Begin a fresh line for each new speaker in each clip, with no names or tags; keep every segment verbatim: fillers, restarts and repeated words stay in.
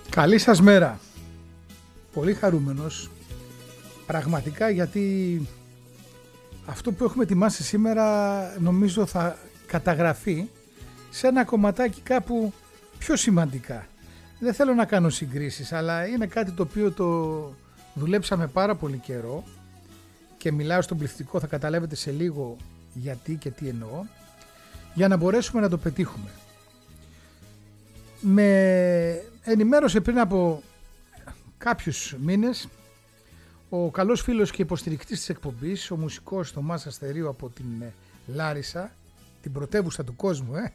Καλή σας μέρα. Πολύ χαρούμενος πραγματικά, γιατί αυτό που έχουμε ετοιμάσει σήμερα νομίζω θα καταγραφεί σε ένα κομματάκι κάπου πιο σημαντικά. Δεν θέλω να κάνω συγκρίσεις, αλλά είναι κάτι το οποίο το δουλέψαμε πάρα πολύ καιρό και μιλάω στον πληθυντικό, θα καταλάβετε σε λίγο γιατί και τι εννοώ, για να μπορέσουμε να το πετύχουμε. Με ενημέρωσε πριν από κάποιους μήνες ο καλός φίλος και υποστηρικτής της εκπομπής, ο μουσικός Θωμάς Αστερίου από την Λάρισα, την πρωτεύουσα του κόσμου, ε,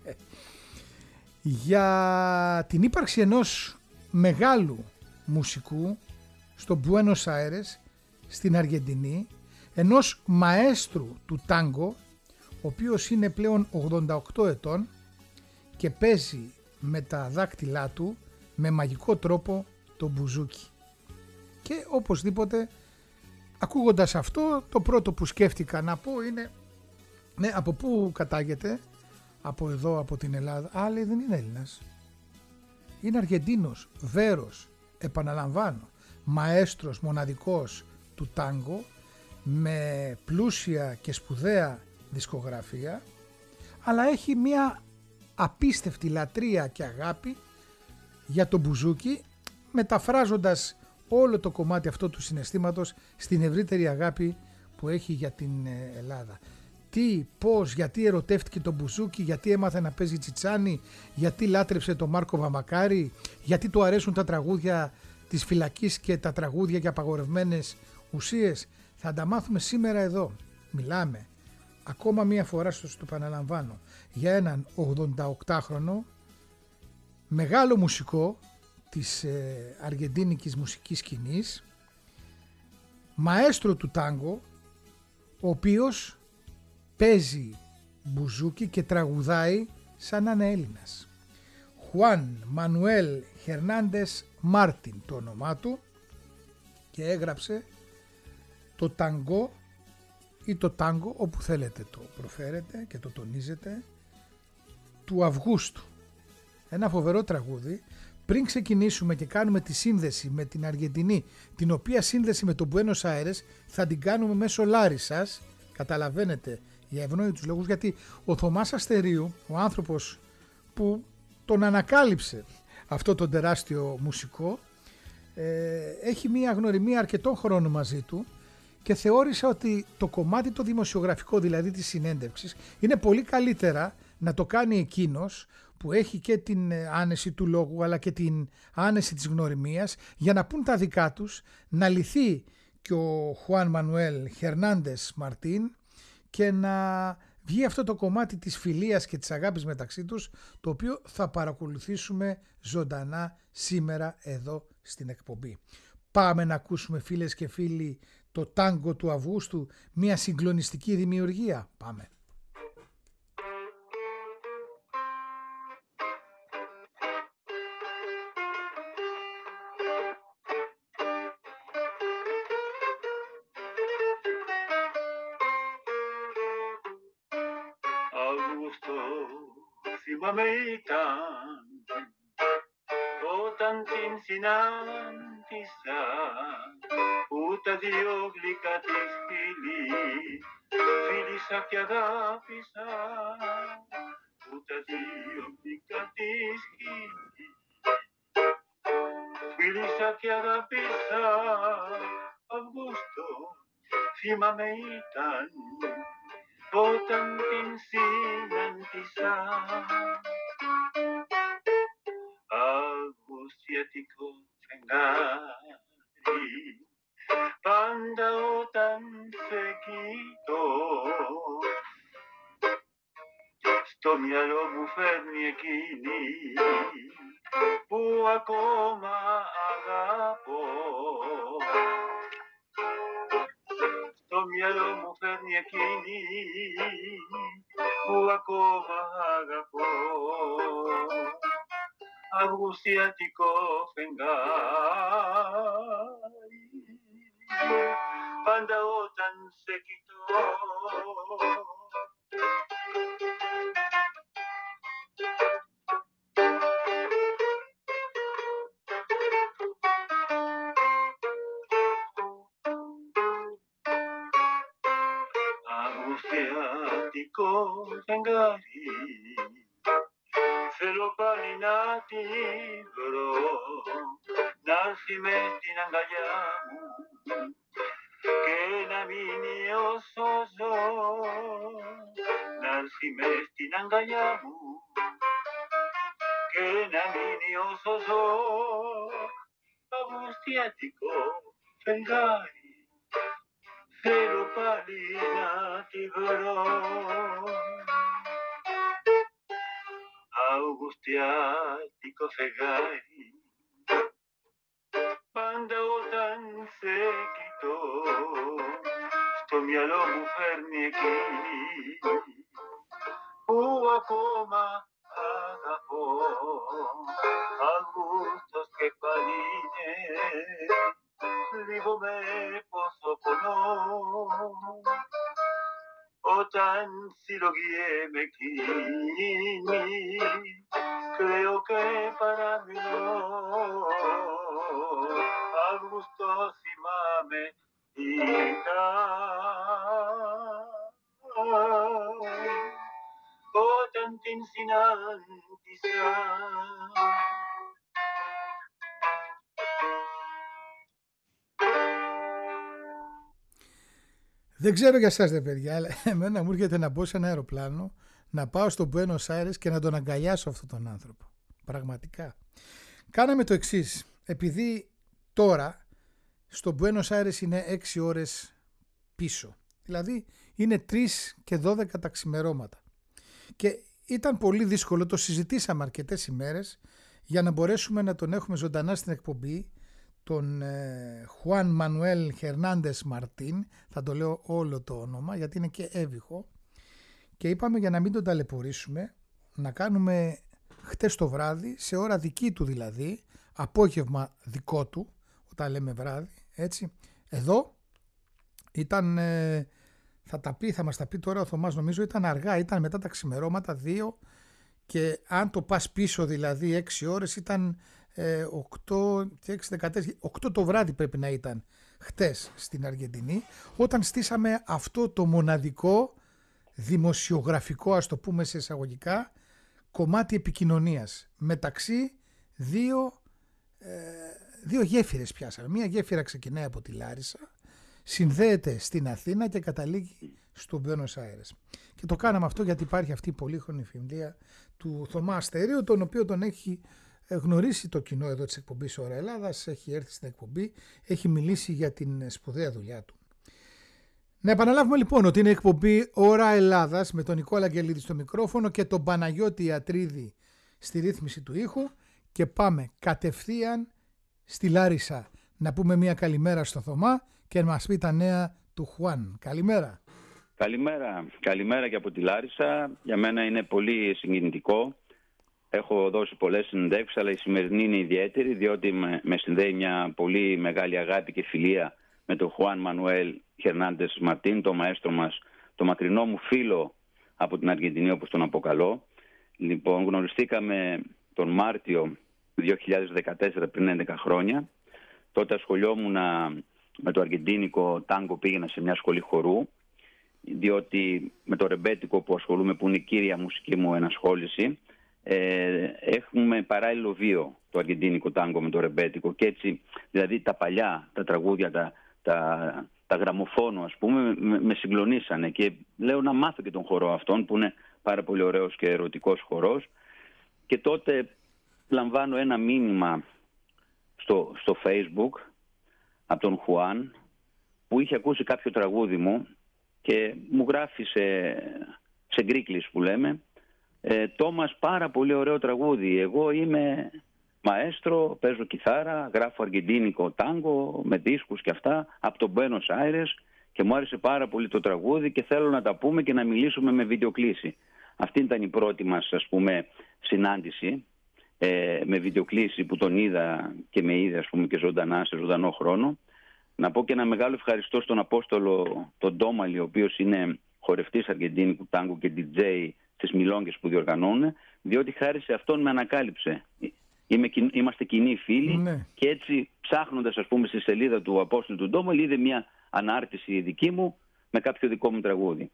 για την ύπαρξη ενός μεγάλου μουσικού στο Μπουένος Άιρες, στην Αργεντινή, ενός μαέστρου του τάγκο, ο οποίος είναι πλέον ογδόντα οκτώ ετών και παίζει με τα δάκτυλά του με μαγικό τρόπο το μπουζούκι. Και οπωσδήποτε, ακούγοντας αυτό, το πρώτο που σκέφτηκα να πω είναι, ναι, από πού κατάγεται? Από εδώ, από την Ελλάδα. Α, λέει, δεν είναι Έλληνας, είναι Αργεντίνος, Βέρος, επαναλαμβάνω, μαέστρος μοναδικός του τάγκο, με πλούσια και σπουδαία δισκογραφία, αλλά έχει μια απίστευτη λατρεία και αγάπη για το μπουζούκι, μεταφράζοντας όλο το κομμάτι αυτό του συναισθήματος στην ευρύτερη αγάπη που έχει για την Ελλάδα. Τι, πώς, γιατί ερωτεύτηκε το μπουζούκι, γιατί έμαθε να παίζει τσιτσάνι, γιατί λάτρεψε τον Μάρκο Βαμακάρη, γιατί του αρέσουν τα τραγούδια της φυλακής και τα τραγούδια για απαγορευμένες ουσίες. Θα τα μάθουμε σήμερα εδώ. Μιλάμε ακόμα μία φορά, στο το επαναλαμβάνω, για έναν ογδονταοκτάχρονο μεγάλο μουσικό της ε, αργεντίνικης μουσικής σκηνής, μαέστρο του τάγκο, ο οποίος παίζει μπουζούκι και τραγουδάει σαν να είναι Έλληνας. Χουάν Μανουέλ Χερνάντες Μάρτιν το όνομά του, και έγραψε το ταγκό ή το τάγκο, όπου θέλετε το προφέρετε και το τονίζετε, του Αυγούστου. Ένα φοβερό τραγούδι. Πριν ξεκινήσουμε και κάνουμε τη σύνδεση με την Αργεντινή, την οποία σύνδεση με το Μπουένος Άιρες θα την κάνουμε μέσω Λάρισσας, καταλαβαίνετε, για ευνόητους λόγους, γιατί ο Θωμάς Αστερίου, ο άνθρωπος που τον ανακάλυψε αυτό το τεράστιο μουσικό, ε, έχει μία γνωριμία αρκετών χρόνων μαζί του και θεώρησα ότι το κομμάτι το δημοσιογραφικό, δηλαδή της συνέντευξης, είναι πολύ καλύτερα να το κάνει εκείνος που έχει και την άνεση του λόγου αλλά και την άνεση της γνωριμίας, για να πούν τα δικά τους, να λυθεί και ο Χουάν Μανουέλ Χερνάντες Μαρτίν και να βγει αυτό το κομμάτι της φιλίας και της αγάπης μεταξύ τους, το οποίο θα παρακολουθήσουμε ζωντανά σήμερα εδώ στην εκπομπή. Πάμε να ακούσουμε, φίλες και φίλοι, το τάγκο του Αυγούστου, μια συγκλονιστική δημιουργία. Πάμε.
Αύγουστο, θυμάμαι ήταν όταν την συνάντησα, που τα δυο γλυκά της φίλη φίλησα και αγάπησα, που τα δυο γλυκά της φίλη φίλησα και αγάπησα. Αυγούστο, θυμάμαι ήταν όταν την συνάντησα. Αυγουστιατικό φεγγάρι, πάντα όταν σε κοιτώ, στο μυαλό μου φέρνει εκείνη που ακόμα αγαπώ. Στο μυαλό μου φέρνει εκείνη που ακόμα αγαπώ. Αυγουστιατικό φεγγάρι, πάντα όταν σε κοιτώ, Αυγουστιάτικο φεγγάρι, θέλω πάλι να τη βρω, να έρθει μες στην αγκαλιά μου και να μείνει όσο ζω, να έρθει μες στην αγκαλιά μου και να μείνει όσο ζω. Αυγουστιάτικο φεγγάρι, θέλω πάλι να τη βρω. Αυγουστιάτικο φεγγάρι, πάντα όταν σε κοιτώ, στο μυαλό μου φέρνει εκείνη που ακόμα αγαπώ. Αυγούστος και πάλι είναι, θλίβομαι πόσο πονώ, όταν συλλογιέμαι εκείνη, κλαίω και παραμιλώ. Αύγουστο θυμάμαι ήταν, όταν την συνάντησα.
Δεν ξέρω για εσάς, δε παιδιά, αλλά εμένα μου έρχεται να μπω σε ένα αεροπλάνο, να πάω στο Μπουένος Άιρες και να τον αγκαλιάσω αυτόν τον άνθρωπο. Πραγματικά. Κάναμε το εξής. Επειδή τώρα στο Μπουένος Άιρες είναι έξι ώρες πίσω, δηλαδή είναι τρεις και δώδεκα τα ξημερώματα. Και ήταν πολύ δύσκολο, το συζητήσαμε αρκετές ημέρες για να μπορέσουμε να τον έχουμε ζωντανά στην εκπομπή, τον Χουάν Μανουέλ Χερνάντες Μαρτίν, θα το λέω όλο το όνομα γιατί είναι και έβυχο, και είπαμε για να μην τον ταλαιπωρήσουμε να κάνουμε χτες το βράδυ, σε ώρα δική του δηλαδή, απόγευμα δικό του, όταν λέμε βράδυ, έτσι, εδώ ήταν, ε, θα τα πει, θα μας τα πει τώρα ο Θωμάς, νομίζω ήταν αργά, ήταν μετά τα ξημερώματα δύο, και αν το πας πίσω δηλαδή έξι ώρες ήταν ε, οκτώ και έξι, δεκατέσσερα, οκτώ το βράδυ πρέπει να ήταν χτες στην Αργεντινή, όταν στήσαμε αυτό το μοναδικό δημοσιογραφικό, ας το πούμε σε εισαγωγικά, κομμάτι επικοινωνίας μεταξύ δύο, ε, δύο γέφυρες πιάσαμε. Μία γέφυρα ξεκινάει από τη Λάρισα, συνδέεται στην Αθήνα και καταλήγει στο Μπουένος Άιρες. Και το κάναμε αυτό γιατί υπάρχει αυτή η πολύχρονη φιλία του Θωμά Αστερίου, τον οποίο τον έχει γνωρίσει το κοινό εδώ της εκπομπής Ώρα Ελλάδας, έχει έρθει στην εκπομπή, έχει μιλήσει για την σπουδαία δουλειά του. Να επαναλάβουμε λοιπόν ότι είναι εκπομπή Ώρα Ελλάδας με τον Νικόλα Αγγελίδη στο μικρόφωνο και τον Παναγιώτη Ιατρίδη στη ρύθμιση του ήχου, και πάμε κατευθείαν στη Λάρισα να πούμε μια καλημέρα στο Θωμά και να μας πει τα νέα του Χουάν. Καλημέρα.
Καλημέρα. Καλημέρα και από τη Λάρισα. Για μένα είναι πολύ συγκινητικό. Έχω δώσει πολλές συνεντεύξεις, αλλά η σημερινή είναι ιδιαίτερη, διότι με, με συνδέει μια πολύ μεγάλη αγάπη και φιλία με τον Χουάν Μανουέλ Χερνάντες Μαρτίν, το μαέστρο μας, το μακρινό μου φίλο από την Αργεντινή, όπως τον αποκαλώ. Λοιπόν, γνωριστήκαμε τον Μάρτιο δύο χιλιάδες δεκατέσσερα, πριν έντεκα χρόνια. Τότε ασχολιόμουν με το αργεντίνικο τάγκο, πήγαινα σε μια σχολή χορού, διότι με το ρεμπέτικο που ασχολούμαι, που είναι η κύρια μουσική μου ενασχόληση, ε, έχουμε παράλληλο βίο το αργεντίνικο τάγκο με το ρεμπέτικο, και έτσι δηλαδή τα παλιά, τα τραγούδια, τα, τα, τα γραμμοφόνο ας πούμε, με, με συγκλονίσανε, και λέω να μάθω και τον χορό αυτόν, που είναι πάρα πολύ ωραίος και ερωτικός χορός. Και τότε λαμβάνω ένα μήνυμα στο, στο Facebook από τον Χουάν, που είχε ακούσει κάποιο τραγούδι μου και μου γράφει σε, σε γκρίκλις που λέμε, ε, Τόμας, πάρα πολύ ωραίο τραγούδι, εγώ είμαι μαέστρο, παίζω κιθάρα, γράφω αργεντίνικο τάγκο με δίσκους και αυτά από τον Μπουένος Άιρες, και μου άρεσε πάρα πολύ το τραγούδι και θέλω να τα πούμε και να μιλήσουμε με βιντεοκλήση. Αυτή ήταν η πρώτη μας, ας πούμε, συνάντηση ε, με βιντεοκλήση, που τον είδα και με είδε, ας πούμε, και ζωντανά, σε ζωντανό χρόνο. Να πω και ένα μεγάλο ευχαριστώ στον Απόστολο τον Ντόμαλη, ο οποίος είναι χορευτής αργεντίνικου τάγκο και ντι τζέι στις μιλόγγες που διοργανώνουν, διότι χάρη σε αυτόν με ανακάλυψε. Είμαι, είμαστε κοινοί φίλοι, ναι. Και έτσι ψάχνοντας, ας πούμε, στη σελίδα του Απόστολου του Ντόμαλη, είδε μια ανάρτηση δική μου με κάποιο δικό μου τραγούδι.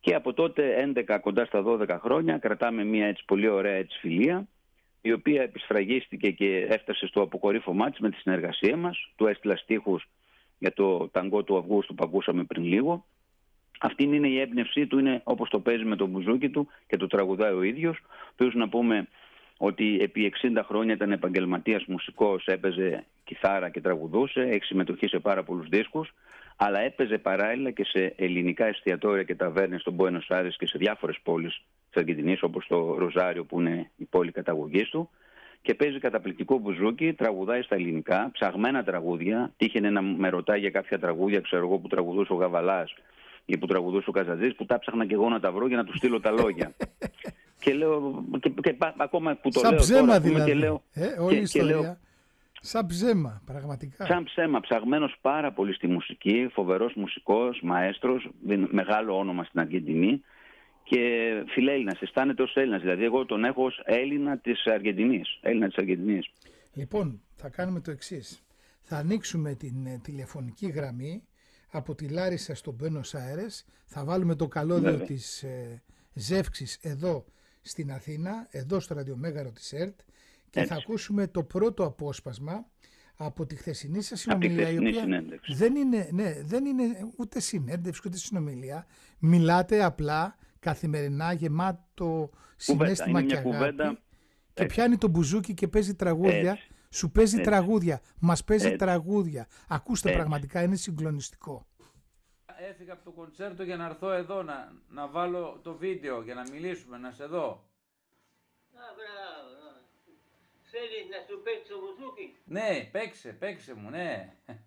Και από τότε, έντεκα κοντά στα δώδεκα χρόνια, κρατάμε μια έτσι πολύ ωραία έτσι φιλία, η οποία επισφραγίστηκε και έφτασε στο αποκορύφωμά της με τη συνεργασία μας. Του έστειλα στίχους για το ταγκό του Αυγούστου που ακούσαμε πριν λίγο. Αυτή είναι η έμπνευσή του, είναι όπως το παίζει με το μπουζούκι του και το τραγουδάει ο ίδιος. Πρέπει να πούμε ότι επί εξήντα χρόνια ήταν επαγγελματίας μουσικός, έπαιζε κιθάρα και τραγουδούσε, έχει συμμετοχή σε πάρα πολλούς δίσκους, αλλά έπαιζε παράλληλα και σε ελληνικά εστιατόρια και ταβέρνες στον Μπουένος Άιρες και σε διάφορες πόλεις της Αργεντινής, όπως το Ροζάριο που είναι η πόλη καταγωγής του, και παίζει καταπληκτικό μπουζούκι, τραγουδάει στα ελληνικά, ψαγμένα τραγούδια. Τύχαινε να με ρωτάει για κάποια τραγούδια, ξέρω εγώ, που τραγουδούσε ο Γαβαλάς ή που τραγουδούσε ο Καζατζής, που τα ψάχνα και εγώ να τα βρω για να του στείλω τα λόγια. Και λέω, και, και, και ακόμα που το
σαν
λέω
ψέμα
τώρα,
δηλαδή,
και λέω,
ε, όλη η ιστορία,
λέω,
σαν ψέμα, πραγματικά.
Σαν ψέμα, ψαγμένος πάρα πολύ στη μουσική, φοβερός μουσικός, μαέστρος, μεγάλο όνομα στην Αργεντινή και φιλέλληνας, αισθάνεται ως Έλληνας, δηλαδή εγώ τον έχω ως Έλληνα της Αργεντινής, Έλληνα της Αργεντινής.
Λοιπόν, θα κάνουμε το εξής, θα ανοίξουμε την ε, τηλεφωνική γραμμή από τη Λάρισα στο Μπουένος Άιρες, θα βάλουμε το καλώδιο Βέβαια. της ε, Ζεύξης εδώ στην Αθήνα, εδώ στο ραδιομέγαρο της ΕΡΤ και Έτσι. θα ακούσουμε το πρώτο απόσπασμα από τη χθεσινή σας συνομιλία, η οποία δεν είναι, ναι, δεν είναι ούτε συνέντευξη ούτε συνομιλία. Μιλάτε απλά καθημερινά, γεμάτο συναίσθημα και αγάπη κουβέντα. Και πιάνει το μπουζούκι και παίζει τραγούδια. Έτσι. Σου παίζει Έτσι. τραγούδια, μας παίζει Έτσι. τραγούδια. Ακούστε, Έτσι. πραγματικά είναι συγκλονιστικό.
Έφυγα από το κοντσέρτο για να έρθω εδώ να, να βάλω το βίντεο για να μιλήσουμε, να σε δω.
Α, μπράβο. Θέλεις να σου παίξω μπουζούκι?
Ναι, παίξε, παίξε μου, ναι.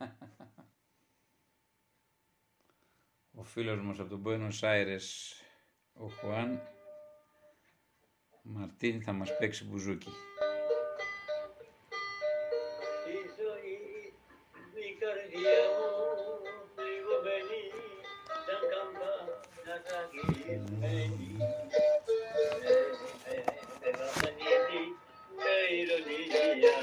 Ο φίλος μας από τον Μπουένος Άιρες, ο Χουάν Μαρτίν, θα μας παίξει μπουζούκι.
Η ζωή, η καρδιά μου, πληγωμένη, σαν καμπάνα ραγισμένη. Με βασανίζει με ηρωνία.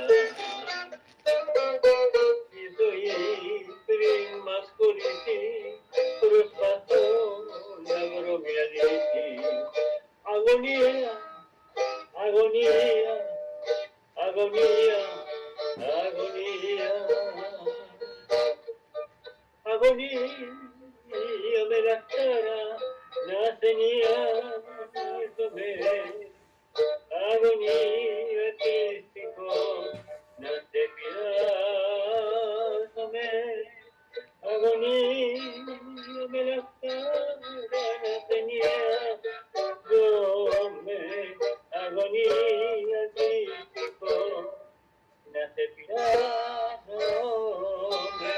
Η ζωή πριν μας χωρίσει, προσπαθώ να βρω μια λύση. Αγωνία, αγωνία, αγωνία, αγωνία. Αγωνία με la cara, να θενιάζομαι. Αγωνία τύστικο, να σε πειράζομαι. Αγωνία με la cara, να θενιάζομαι. Αγωνία τύστικο, να σε πειράζομαι.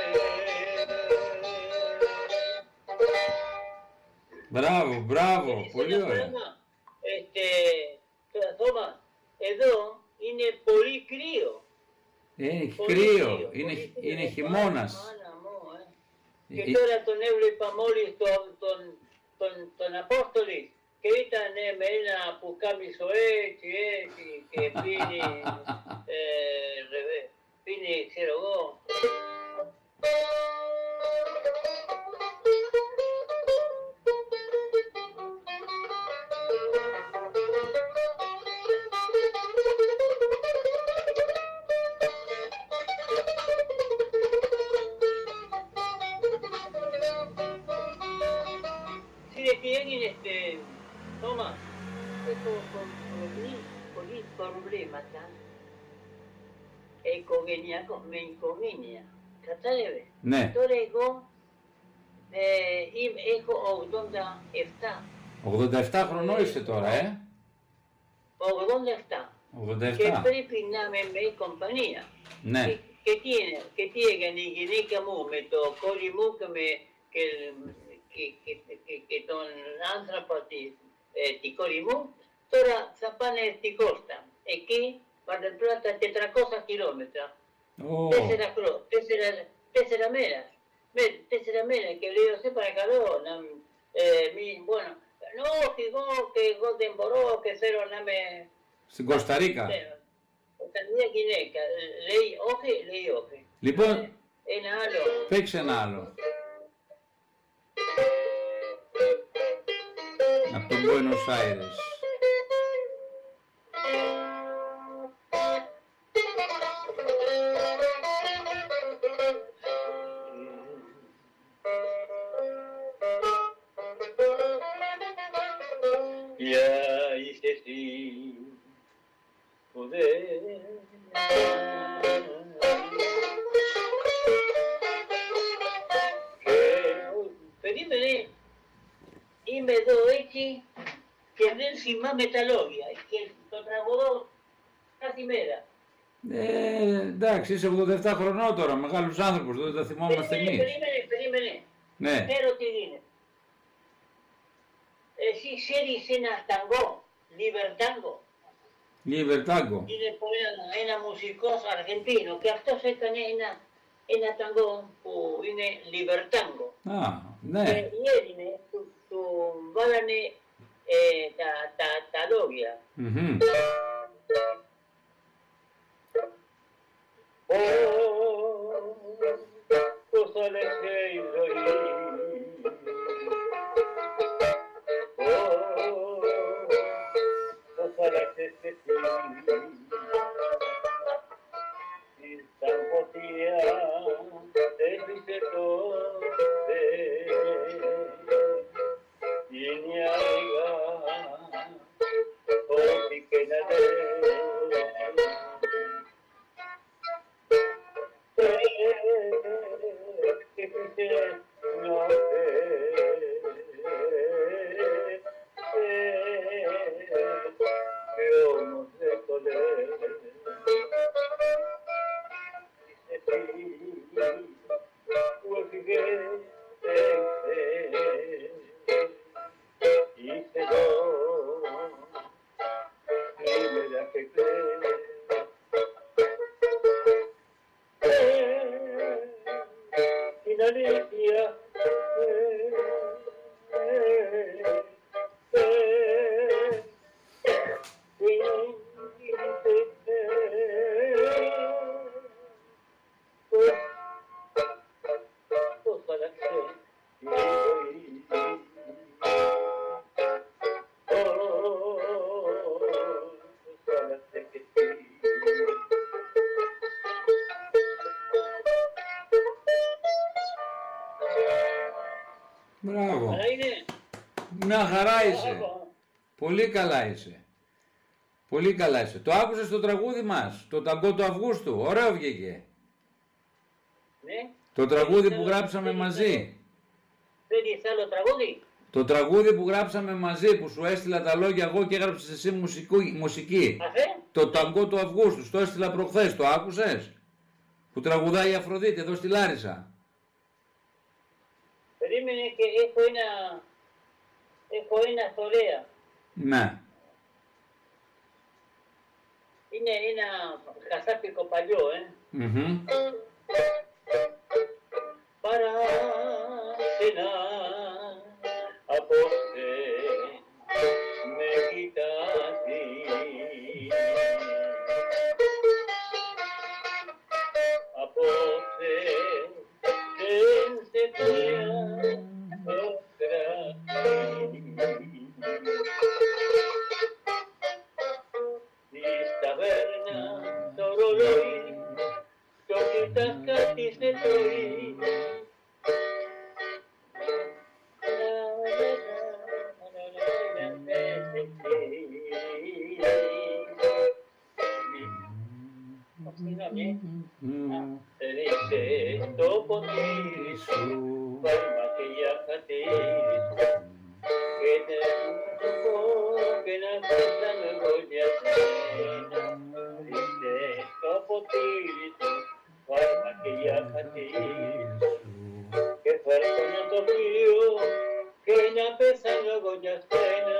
Μπράβο, μπράβο, πολύ ωραία.
Este, Θώμα, εδώ είναι πολύ κρύο.
Είναι κρύο, είναι, είναι χειμώνας.
Και τώρα τον έβλεπα μόλις τον, τον, τον, τον Απόστολη και ήταν με ένα πουκάμισο έτσι, έτσι και πίνει, ε, πίνει, ξέρω εγώ. Τι έγινε, Θώμα? Έχω πολλοί προβλήματα οικογενειακό, με οικογένεια. Κατάλαβε.
Ναι.
Τώρα εγώ ε, είμαι, έχω ογδόντα επτά.
ογδόντα επτά χρονών είσαι τώρα, ε?
ογδόντα επτά.
ογδόντα επτά.
Και πρέπει να είμαι με κομπανία.
Ναι.
Και, και, τι είναι, και τι έγινε η γυναίκα μου με το κόρη μου και με... Και, Και, και, και, και τον άνθρωπο της, ε, τη κόρη μου, τώρα θα πάνε στη Κώστα. Εκεί παραπλά τα τετρακόσια χιλιόμετρα. Oh. Τέσσερα χρόνια, τέσσερα, τέσσερα μέρα. Με, τέσσερα μέρα και λέω, σε παρακαλώ, να ε, μην, bueno, no, εγώ και εγώ δεν μπορώ και θέλω να με...
Στην Κοσταρίκα.
Όταν μια γυναίκα λέει όχι, λέει όχι.
Λοιπόν,
ε, ένα άλλο.
Παίξε ένα άλλο. Από τον Buenos Aires.
Είμαι εδώ έτσι και δεν θυμάμαι τα λόγια και το τραγουδώ κάθε μέρα.
Ε, εντάξει, είσαι ογδόντα επτά χρονών τώρα, μεγάλους άνθρωπους, δεν τα θυμόμαστε εμείς.
Περίμενε, περίμενε.
Ναι.
Ξέρω τι είναι. Εσύ ξέρεις ένα ταγκό, λιβερτάγκο.
Λιβερτάγκο.
Είναι ένα, ένα μουσικός Αργεντίνο και αυτός έκανε ένα, ένα ταγκό που είναι λιβερτάγκο.
Α, ναι.
Και οι Έλληνες του, του βάλανε ε, τα, τα, τα λόγια.
Mm-hmm.
Πώς άλλαξε η ζωή, πώς άλλαξες και εσύ, ήρθαν φωτιά, έκλεισε τότε, είναι αργά, ό,τι και να λες.
Μπράβο. Μια χαρά είσαι. Πολύ καλά είσαι. Πολύ καλά είσαι. Το άκουσες το τραγούδι μας, το ταγκό του Αυγούστου. Ωραίο βγήκε.
Ναι.
Το τραγούδι που γράψαμε μαζί.
Θέλεις άλλο τραγούδι?
Το τραγούδι που γράψαμε μαζί, που σου έστειλα τα λόγια εγώ και έγραψες εσύ μουσικού, μουσική.
Αφέ.
Το ταγκό του Αυγούστου. Το έστειλα προχθές. Το άκουσες? Που τραγουδάει η Αφροδίτη εδώ στη Λάρισα.
Περίμενε και έχω ένα... Έχω ένα θωρέα.
Ναι.
Είναι ένα χασάπικο παλιό, ε.
Mm-hmm.
Παράσινα απόψε με κοιτάζει, απόψε δεν σε πιάνω κράτη. Της ταβέρνας το ρολόι κι ό,τι τα κάτι σε τρώει. Ρίξε το ποτήρι σου, βάλμα και για χατήρι σου, και δεν σου πω και να πέσαν εγώ για σένα. Ρίξε το ποτήρι σου, βάλμα και για χατήρι σου, και φέρω να το πλοίο και να πέσαν εγώ για σένα.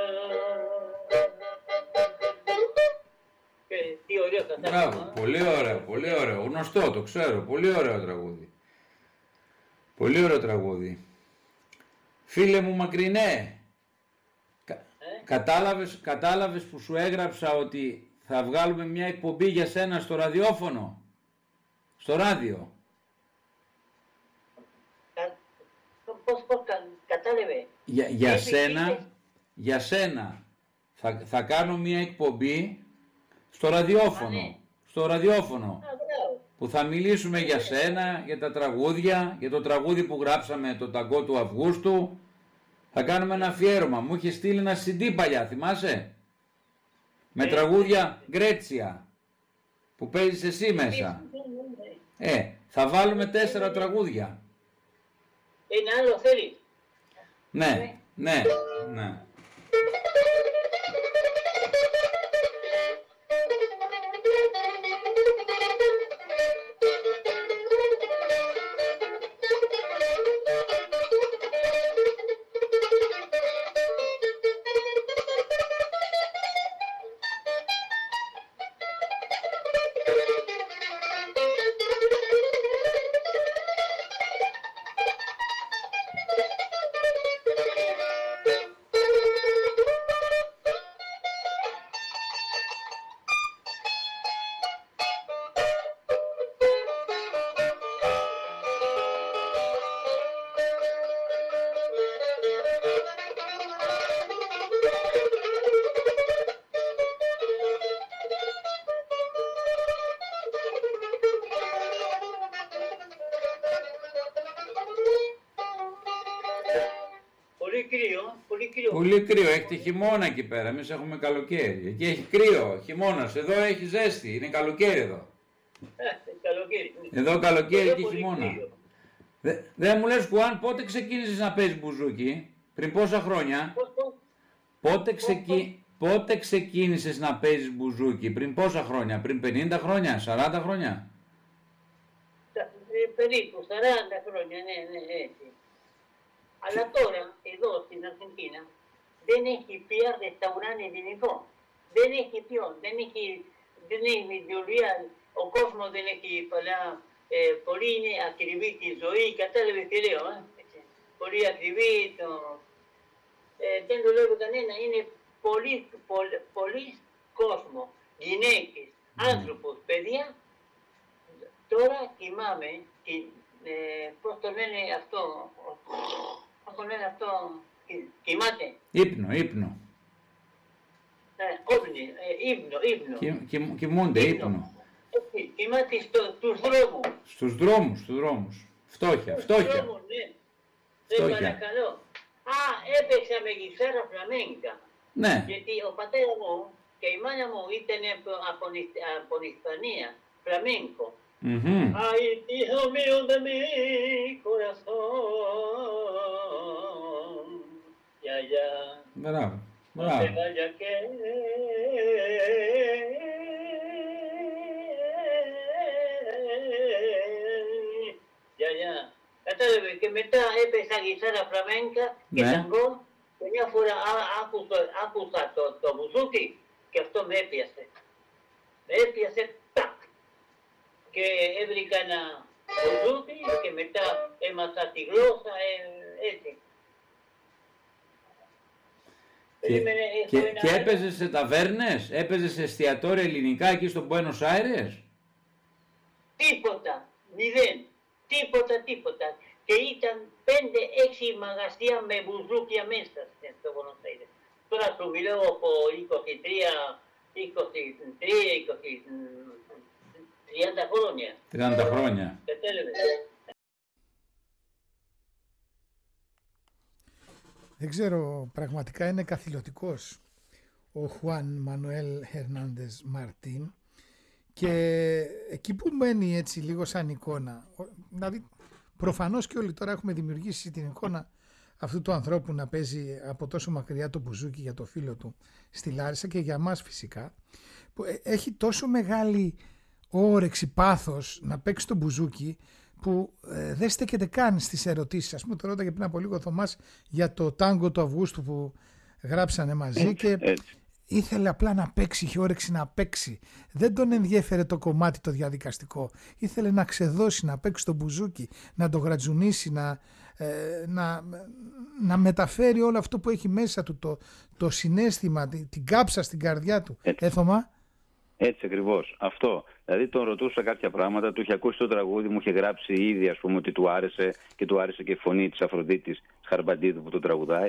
Μπράβο, πολύ ωραίο, πολύ ωραίο. Γνωστό, το ξέρω. Πολύ ωραίο τραγούδι. Πολύ ωραίο τραγούδι. Φίλε μου μακρινέ, κα, ε? κατάλαβες, κατάλαβες που σου έγραψα ότι θα βγάλουμε μια εκπομπή για σένα στο ραδιόφωνο, στο ράδιο.
Κα, πώς, πώς κα, κατάλαβε.
Για, για
Έπι,
σένα,
είπες,
για σένα θα, θα κάνω μια εκπομπή στο ραδιόφωνο, στο ραδιόφωνο, που θα μιλήσουμε για σένα, για τα τραγούδια, για το τραγούδι που γράψαμε, το ταγκό του Αυγούστου. Θα κάνουμε ένα αφιέρωμα. Μου είχε στείλει ένα σι ντι παλιά, θυμάσαι? Με τραγούδια Γκρέτσια, που παίζεις εσύ μέσα. Ε, θα βάλουμε τέσσερα τραγούδια.
Ένα άλλο θέλεις?
Ναι, ναι, ναι. Πολύ κρύο, έχει χειμώνα εκεί πέρα, εμείς έχουμε καλοκαίρι. Εκεί έχει κρύο, χειμώνας, εδώ έχει ζέστη, είναι καλοκαίρι εδώ.
Καλοκαίρι.
Εδώ καλοκαίρι και χειμώνα. Δεν δε μου λες, Χουάν, πότε ξεκίνησες να παίζεις μπουζούκι, πριν πόσα χρόνια?
Πώς, πώς.
Πότε, ξεκι... πότε ξεκίνησες να παίζεις μπουζούκι, πριν πόσα χρόνια, πριν πενήντα χρόνια, σαράντα χρόνια?
Περίπου σαράντα χρόνια, ναι, ναι, έτσι. Αλλά τώρα, εδώ στην Αρgentina, δεν έχει πια ρεσταουράν ελληνικό. Δεν έχει ποιον, δεν έχει, δεν έχει δουλειά, ο κόσμος δεν έχει πολλά, ε, πολύ είναι ακριβή τη ζωή, κατάλαβες τι λέω, ε? Πολύ ακριβή, το, ε, δεν το λέω κανένα, είναι πολύ, πολύ, πολύ κόσμο, γυναίκες, άνθρωπος, παιδιά. Τώρα κοιμάμαι, ε, πώς το λένε αυτό, πώς το λένε αυτό, κοιμάται.
Ύπνο, ύπνο.
Ε, όπνη, ε, ύπνο, ύπνο.
Κι, κι, κοιμούνται, ύπνο. ύπνο.
Έτσι, κοιμάται στους δρόμους.
Στους δρόμους, στους δρόμους. Φτώχεια, φτώχεια. Στους δρόμους, ναι.
Δεν παρακαλώ. Α, έπαιξα με γυψάρα φλαμένκα.
Ναι.
Γιατί ο πατέρα μου και η μάνα μου ήταν από, από, από Ισπανία, φλαμένκο.
Mm-hmm.
Ay, hijo mío de mi corazón. Ya, ya.
Μπράβο,
No
μπράβο.
te vaya que. Ya, ya. Κατάλαβε και μετά έπαιξα γυψάρα φλαμένκα και
Ναι.
ταγκό και μια φορά ά- άκουσα, άκουσα το, το μπουζούκι και αυτό με έπιασε. Με έπιασε τάκ. Και έβρικα ένα μπουζούκι και μετά έμαθα τη γλώσσα, ε, έτσι.
Και,
Περίμενε, έχω
και,
ένα
και
άλλο.
έπαιζες σε ταβέρνες, έπαιζες σε εστιατόρια ελληνικά εκεί στο Μπουένος Άιρες?
Τίποτα, μηδέν, τίποτα, τίποτα. Και ήταν πέντε έξι μαγαζιά με μπουζούκια μέσα στο Buenos Aires. Τώρα σου μιλάω από είκοσι τρία, είκοσι τρία, είκοσι τριάντα χρόνια.
τριάντα χρόνια.
Κατάλαβες.
Δεν ξέρω, πραγματικά είναι καθηλωτικός ο Χουάν Μανουέλ Χερνάντες Μαρτίν, και εκεί που μένει έτσι λίγο σαν εικόνα, δηλαδή προφανώς και όλοι τώρα έχουμε δημιουργήσει την εικόνα αυτού του ανθρώπου να παίζει από τόσο μακριά το μπουζούκι για το φίλο του στη Λάρισα και για μας φυσικά, που έχει τόσο μεγάλη όρεξη, πάθος να παίξει το μπουζούκι, που ε, δεν στέκεται καν στις ερωτήσεις. Ας πούμε, το ρώταγε πριν από λίγο ο Θωμάς για το τάγκο του Αυγούστου που γράψανε μαζί, και
Έτσι.
ήθελε απλά να παίξει, είχε όρεξη να παίξει. Δεν τον ενδιέφερε το κομμάτι το διαδικαστικό. Ήθελε να ξεδώσει, να παίξει το μπουζούκι, να το γρατζουνίσει, να, ε, να, να μεταφέρει όλο αυτό που έχει μέσα του, το, το συναίσθημα, την, την κάψα στην καρδιά του.
Έτσι.
Ε, Θωμά?
Έτσι ακριβώς. Αυτό. Δηλαδή τον ρωτούσα κάποια πράγματα, του είχε ακούσει το τραγούδι, μου είχε γράψει ήδη, ας πούμε, ότι του άρεσε, και του άρεσε και η φωνή της Αφροδίτης Χαρμπαντίδου που το τραγουδάει.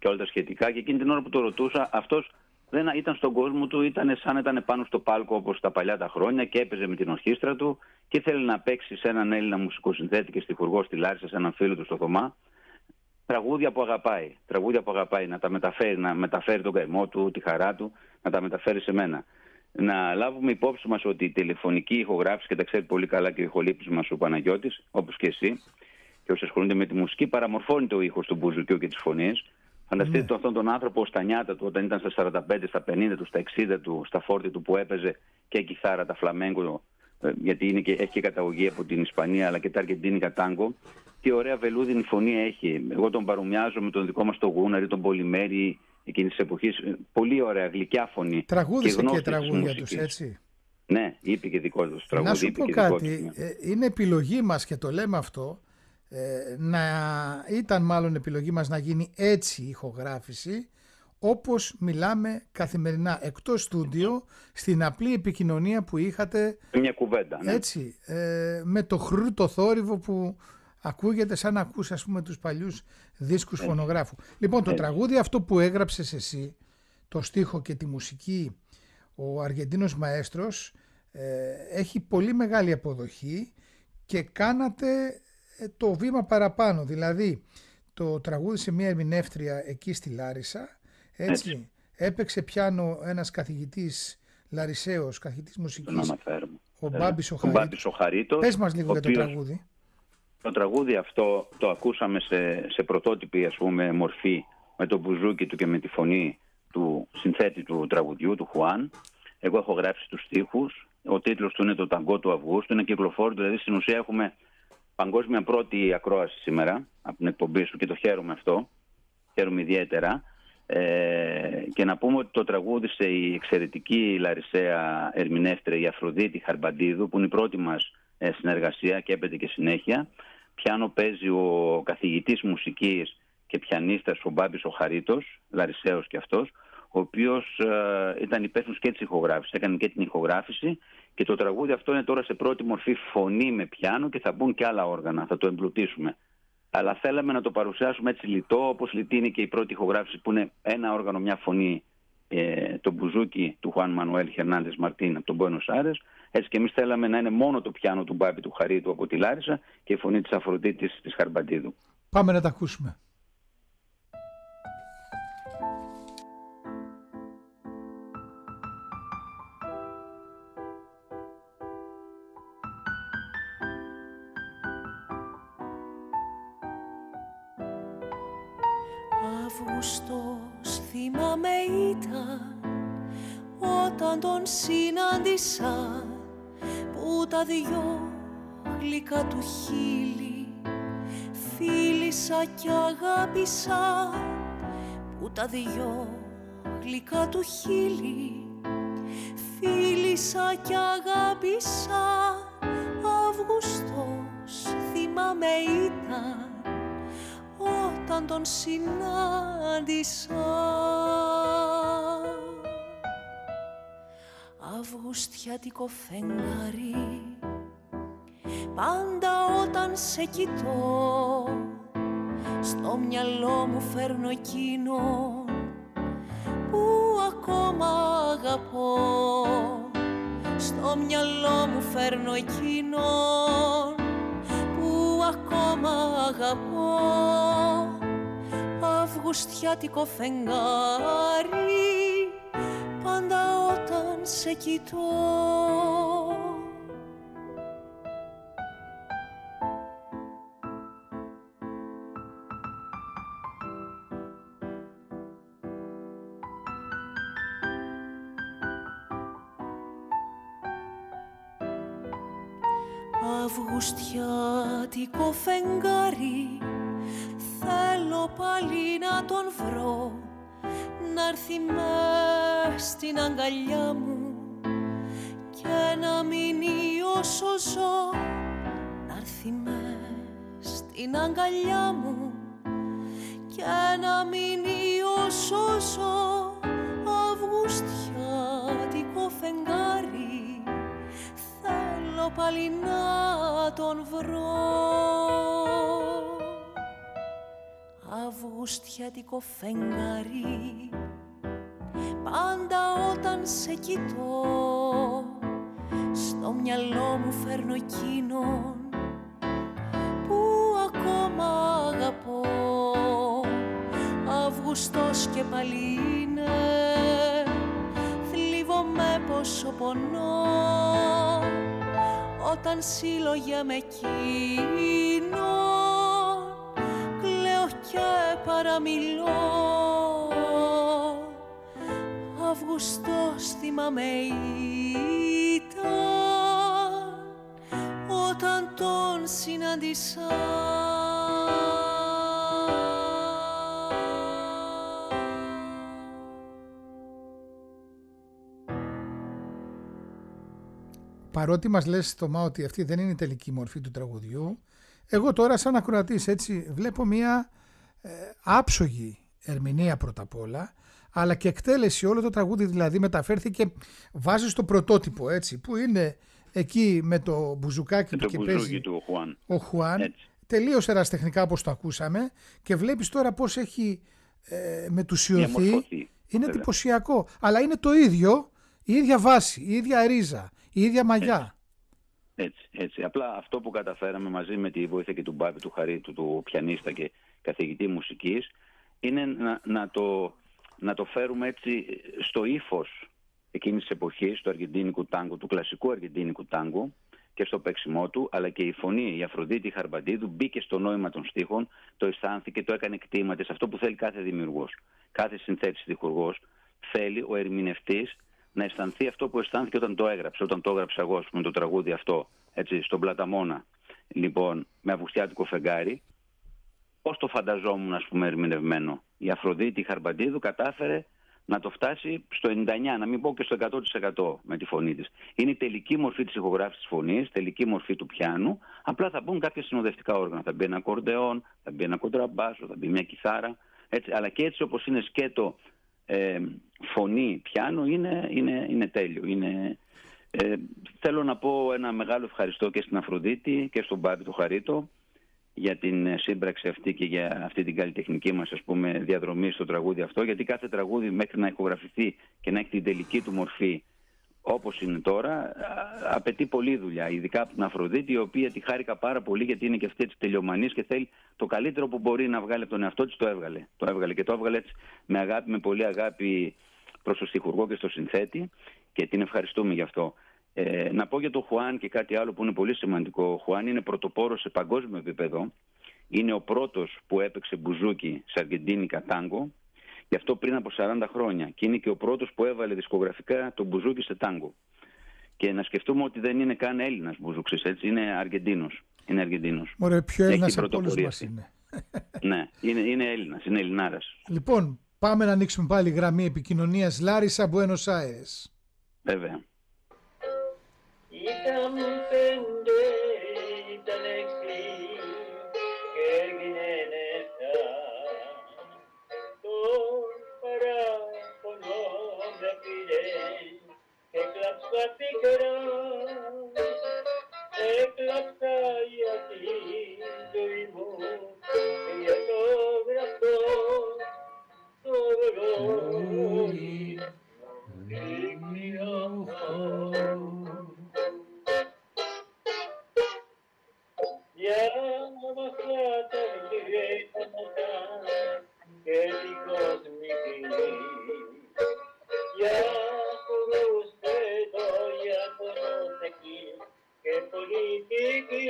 και όλα τα σχετικά. Και εκείνη την ώρα που το ρωτούσα, αυτός δεν ήταν στον κόσμο του, ήταν σαν να ήταν πάνω στο πάλκο όπως τα παλιά τα χρόνια και έπαιζε με την ορχήστρα του και ήθελε να παίξει σε έναν Έλληνα μουσικοσυνθέτη και στιχουργό στη Λάρισα, σε έναν φίλο του στο Θωμά. Τραγούδια που αγαπάει, τραγούδια που αγαπάει, να τα μεταφέρει, να μεταφέρει τον καημό του, τη χαρά του, να τα μεταφέρει σε μένα. Να λάβουμε υπόψη μας ότι η τηλεφωνική ηχογράφηση, και τα ξέρει πολύ καλά και ο ηχολήπτης μας ο Παναγιώτης, όπως και εσύ, και όσοι ασχολούνται με τη μουσική, παραμορφώνει το ήχο του μπουζουκιού και της φωνής. Φανταστείτε mm. αυτόν τον άνθρωπο στα νιάτα του, όταν ήταν στα σαράντα πέντε, στα πενήντα του, στα εξήντα του, στα φόρτι του, που έπαιζε και κιθάρα, τα φλαμέγκο, γιατί είναι και, έχει και καταγωγή από την Ισπανία, αλλά και τα αργεντίνικα τάγκο. Τι ωραία βελούδινη φωνή έχει. Εγώ τον παρομοιάζω με τον δικό μας τον Γούναρη, τον Πολυμέρη εκείνης της εποχής. Πολύ ωραία, γλυκιά φωνή.
Τραγούδισε και, και τραγούδια τους, έτσι.
Ναι, είπε και δικό του τραγούδι.
Να σου πω κάτι, είναι επιλογή μας και το λέμε αυτό, ε, να ήταν μάλλον επιλογή μας να γίνει έτσι η ηχογράφηση, όπως μιλάμε καθημερινά, εκτός στούντιο, στην απλή επικοινωνία που είχατε.
Μια κουβέντα, ναι.
Έτσι, ε, με το χρου το θόρυβο που ακούγεται σαν να ακούς, ας πούμε, τους παλιούς δίσκους έτσι. Φωνογράφου. Λοιπόν, το έτσι. Τραγούδι αυτό που έγραψες εσύ, το στίχο και τη μουσική, ο Αργεντίνος μαέστρος, ε, έχει πολύ μεγάλη αποδοχή και κάνατε το βήμα παραπάνω. Δηλαδή, το τραγούδισε μια ερμηνεύτρια εκεί στη Λάρισα, έτσι, έτσι. Έπαιξε πιάνο ένας καθηγητής Λαρισαίος, καθηγητής μουσικής, ο Μπάμπης ο Χαρίτος. Πες μας λίγο για το τραγούδι.
Το τραγούδι αυτό το ακούσαμε σε, σε πρωτότυπη, ας πούμε, μορφή, με το μπουζούκι του και με τη φωνή του συνθέτη του τραγουδιού, του Χουάν. Εγώ έχω γράψει τους στίχους. Ο τίτλος του είναι το Ταγκό του Αυγούστου. Είναι κυκλοφόρητο, δηλαδή στην ουσία έχουμε παγκόσμια πρώτη ακρόαση σήμερα από την εκπομπή σου και το χαίρομαι αυτό. Χαίρομαι ιδιαίτερα. Ε, και να πούμε ότι το τραγούδισε η εξαιρετική Λαρισαία ερμηνεύτρια, η Αφροδίτη Χαρμπαντίδου, που είναι η πρώτη μας ε, συνεργασία και έπαιζε και συνέχεια. Πιάνο παίζει ο καθηγητής μουσικής και πιανίστας ο Μπάμπης ο Χαρίτος, Λαρισαίος και αυτός, ο οποίος ε, ήταν υπεύθυνος και της ηχογράφησης, έκανε και την ηχογράφηση, και το τραγούδι αυτό είναι τώρα σε πρώτη μορφή φωνή με πιάνο και θα μπουν και άλλα όργανα, θα το εμπλουτίσουμε. Αλλά θέλαμε να το παρουσιάσουμε έτσι λιτό, όπως λιτή είναι και η πρώτη ηχογράφηση που είναι ένα όργανο, μια φωνή, ε, το μπουζούκι του Χουάν Μανουέλ Χερνάντες Μαρτίν από τον Μπουένος Άιρες. Έτσι και εμείς θέλαμε να είναι μόνο το πιάνο του Μπάμπη του Χαρίτου από τη Λάρισα και η φωνή της Αφροδίτης της Χαρμπαντίδου.
Πάμε να τα ακούσουμε.
Αυγούστος θυμάμαι ήταν όταν τον συνάντησα, που τα δυο γλυκά του χείλη φίλησα κι αγάπησα, που τα δυο γλυκά του χείλη φίλησα κι αγάπησα. Αυγούστος θυμάμαι ήταν όταν τον συνάντησα. Αυγουστιάτικο φεγγάρι, πάντα όταν σε κοιτώ, στο μυαλό μου φέρνω εκείνον που ακόμα αγαπώ. Στο μυαλό μου φέρνω εκείνον που ακόμα αγαπώ. Αυγουστιάτικο φεγγάρι, πάντα όταν σε κοιτώ. Αυγουστιάτικο φεγγάρι, θέλω πάλι να τον βρω, να'ρθεί μες στην αγκαλιά μου και να μείνει όσο ζω. Να'ρθεί μες στην αγκαλιά μου και να μείνει όσο ζω. Αυγουστιάτικο φεγγάρι, θέλω πάλι να τον βρω. αυγουστιάτικο φεγγάρι, πάντα όταν σε κοιτώ στο μυαλό μου φέρνω εκείνον που ακόμα αγαπώ. Αυγουστός και πάλι είναι, θλίβομαι πόσο πονώ όταν σύλλογια με εκείνον κλαίω και παραμιλώ. Αυγουστός θυμάμαι ήταν όταν τον συνάντησα.
Παρότι μας λες, Θωμά, ότι αυτή δεν είναι η τελική μορφή του τραγουδιού, εγώ τώρα σαν ακροατής έτσι βλέπω μια ε, άψογη ερμηνεία πρώτα απ' όλα, αλλά και εκτέλεση. Όλο το τραγούδι δηλαδή μεταφέρθηκε, βάζει στο πρωτότυπο, έτσι, που είναι εκεί με το μπουζουκάκι του και παίζει
του Χουάν.
ο Χουάν, τελείως ερασιτεχνικά όπως το ακούσαμε, και βλέπεις τώρα πώς έχει ε, μετουσιωθεί. Είναι εντυπωσιακό, αλλά είναι το ίδιο, η ίδια βάση, η ίδια ρίζα, η ίδια μαγιά.
Έτσι, έτσι. Απλά αυτό που καταφέραμε μαζί με τη βοήθεια και του Μπάμπη, του Χαρίτου, του πιανίστα και καθηγητή μουσικής, είναι να, να, το, να το φέρουμε έτσι στο ύφος εκείνης της εποχής, του αργεντίνικου τάγκου, του κλασικού αργεντίνικου τάγκου, και στο παίξιμό του, αλλά και η φωνή, η Αφροδίτη Χαρμπαντίδου μπήκε στο νόημα των στίχων, το αισθάνθηκε, το έκανε κτήμα της, αυτό που θέλει κάθε δημιουργός. Κάθε συνθέτης στιχουργός θέλει ο ερμηνευτής να αισθανθεί αυτό που αισθάνθηκε όταν το έγραψε, όταν το έγραψα εγώ με το τραγούδι αυτό, έτσι, στον Πλαταμόνα, λοιπόν, με αυγουστιάτικο φεγγάρι. Πώς το φανταζόμουν, ας πούμε, ερμηνευμένο. Η Αφροδίτη Χαρμπαντίδου κατάφερε να το φτάσει στο ενενήντα εννιά, να μην πω και στο εκατό τοις εκατό με τη φωνή της. Είναι η τελική μορφή της ηχογράφησης της φωνής, τελική μορφή του πιάνου. Απλά θα μπουν κάποια συνοδευτικά όργανα. Θα μπει ένα κορντεόν, θα μπει ένα κοντραμπάσο, θα μπει μια κιθάρα. Έτσι, αλλά και έτσι όπως είναι σκέτο ε, φωνή πιάνου, είναι, είναι, είναι τέλειο. Είναι, ε, θέλω να πω ένα μεγάλο ευχαριστώ και στην Αφροδίτη και στον Μπάμπη του Χαρίτο για την σύμπραξη αυτή και για αυτή την καλλιτεχνική μας, ας πούμε, διαδρομή στο τραγούδι αυτό, γιατί κάθε τραγούδι μέχρι να ηχογραφηθεί και να έχει την τελική του μορφή όπως είναι τώρα, απαιτεί πολλή δουλειά, ειδικά από την Αφροδίτη, η οποία τη χάρηκα πάρα πολύ, γιατί είναι και αυτή έτσι τελειομανής και θέλει το καλύτερο που μπορεί να βγάλει από τον εαυτό της, το έβγαλε. Το έβγαλε και το έβγαλε έτσι με αγάπη, με πολύ αγάπη προς τον στιχουργό και στο συνθέτη, και την ευχαριστούμε γι' αυτό. Ε, να πω για τον Χουάν και κάτι άλλο που είναι πολύ σημαντικό. Ο Χουάν είναι πρωτοπόρος σε παγκόσμιο επίπεδο. Είναι ο πρώτος που έπαιξε μπουζούκι σε αργεντίνικα τάγκο, γι' αυτό πριν από σαράντα χρόνια. Και είναι και ο πρώτος που έβαλε δισκογραφικά το μπουζούκι σε τάγκο. Και να σκεφτούμε ότι δεν είναι καν Έλληνας μπουζούξης, έτσι, είναι Αργεντίνος. Είναι Αργεντίνος.
Ωραία, πιο Έλληνας από όλους μας είναι.
Ναι, είναι, είναι Έλληνας, είναι Ελληνάρας.
Λοιπόν, πάμε να ανοίξουμε πάλι γραμμή επικοινωνίας. Λάρισα, Μπουένος Άιρες.
Βέβαια.
Ήταν πέντε, ήταν έξι και έγινε νεφτά. Το παράπονο με πήρε και κλάψα πικρά. Έκλαψα για τη ζωή μου και για το γραφτό το ρολόι δείχνει αυτό. Για βαθιά τα γυρέματα και την κοσμική, για χορούς πέτω, για πονοτακή και πολιτική,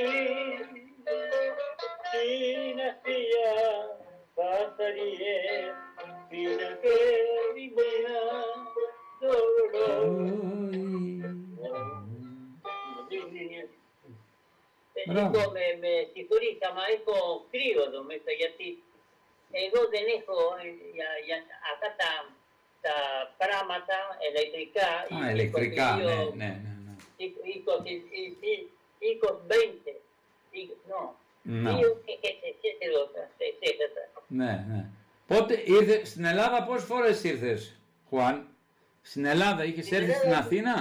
στην αστεία πασταριές, πίνα και ρημένα το ρολόι. Λοιπόν, με, με συγχωρείτε, αλλά έχω κρύο εδώ μέσα, γιατί εγώ δεν έχω για, για αυτά τα, τα πράγματα ηλεκτρικά.
Α, ηλεκτρικά, ναι, ναι, ναι.
είκοσι, είκοσι, no.
Ναι, ναι. Πότε ήρθε, στην Ελλάδα πόσες φορές ήρθες, Χουάν? Στην Ελλάδα είχες έρθει στην Αθήνα?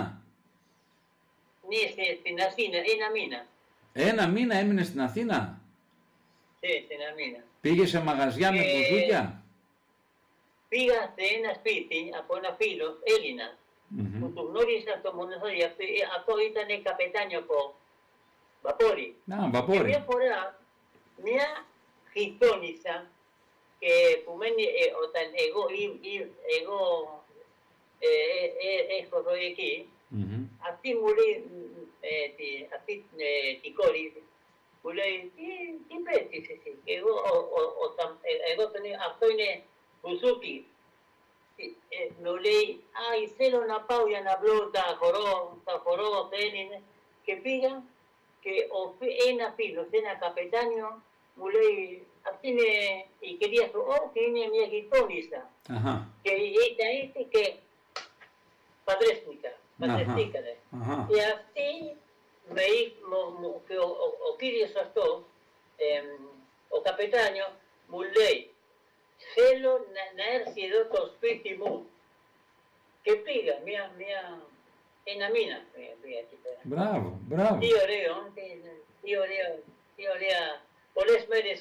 Ναι, στην Αθήνα, ένα μήνα.
Ένα μήνα έμεινε στην Αθήνα.
στην Αμίνα.
Πήγε σε μαγαζιά με
Ε,
μπουζούκια.
Πήγα σε ένα σπίτι από ένα φίλο Έλληνα
Μμμ.
που του γνώρισα στο Μοναστήρι. Αυτό, αυτό ήταν καπετάνιο από βαπόρι.
Να,
Και
βαπόρι.
μια φορά μια γειτόνισσα και που μένει ε, όταν εγώ, ή- ή- εγώ ε, ε, ε, έχω εδώ εκεί,
Μμμ.
αυτή μου λέει, ε, τη, αυτή ε, την κόρη, μου λέει, τι, τι παίζεις εσύ? Και εγώ, ο, ο, όταν, ε, εγώ τον, αυτό είναι μπουζούκι. Ε, μου λέει, α, θέλω να πάω για να βρω τα χορό, τα χορό δεν είναι. Και πήγα και ο, φι- ένα φίλο, ένα καπετάνιο, μου λέει, αυτή είναι η κυρία σου, όχι, είναι μια γειτόνισσα.
Αχα.
Και ήταν έτσι και παντρεύτηκα, παντρευτήκανε.
Αχα.
Και αυτή με εί- μου- μου- και ο, ο, ο κύριος αυτό, εμ, ο καπετάνιο, μου λέει, θέλω να, να έρθει εδώ το σπίτι μου. Και πήγα μια, μια, ένα μήνα πήγα, πήγα εκεί πέρα.
Μπράβο, μπράβο.
Τι ωραίο, τι, τι ωραίο, τι ωραία, πολλές μέρες,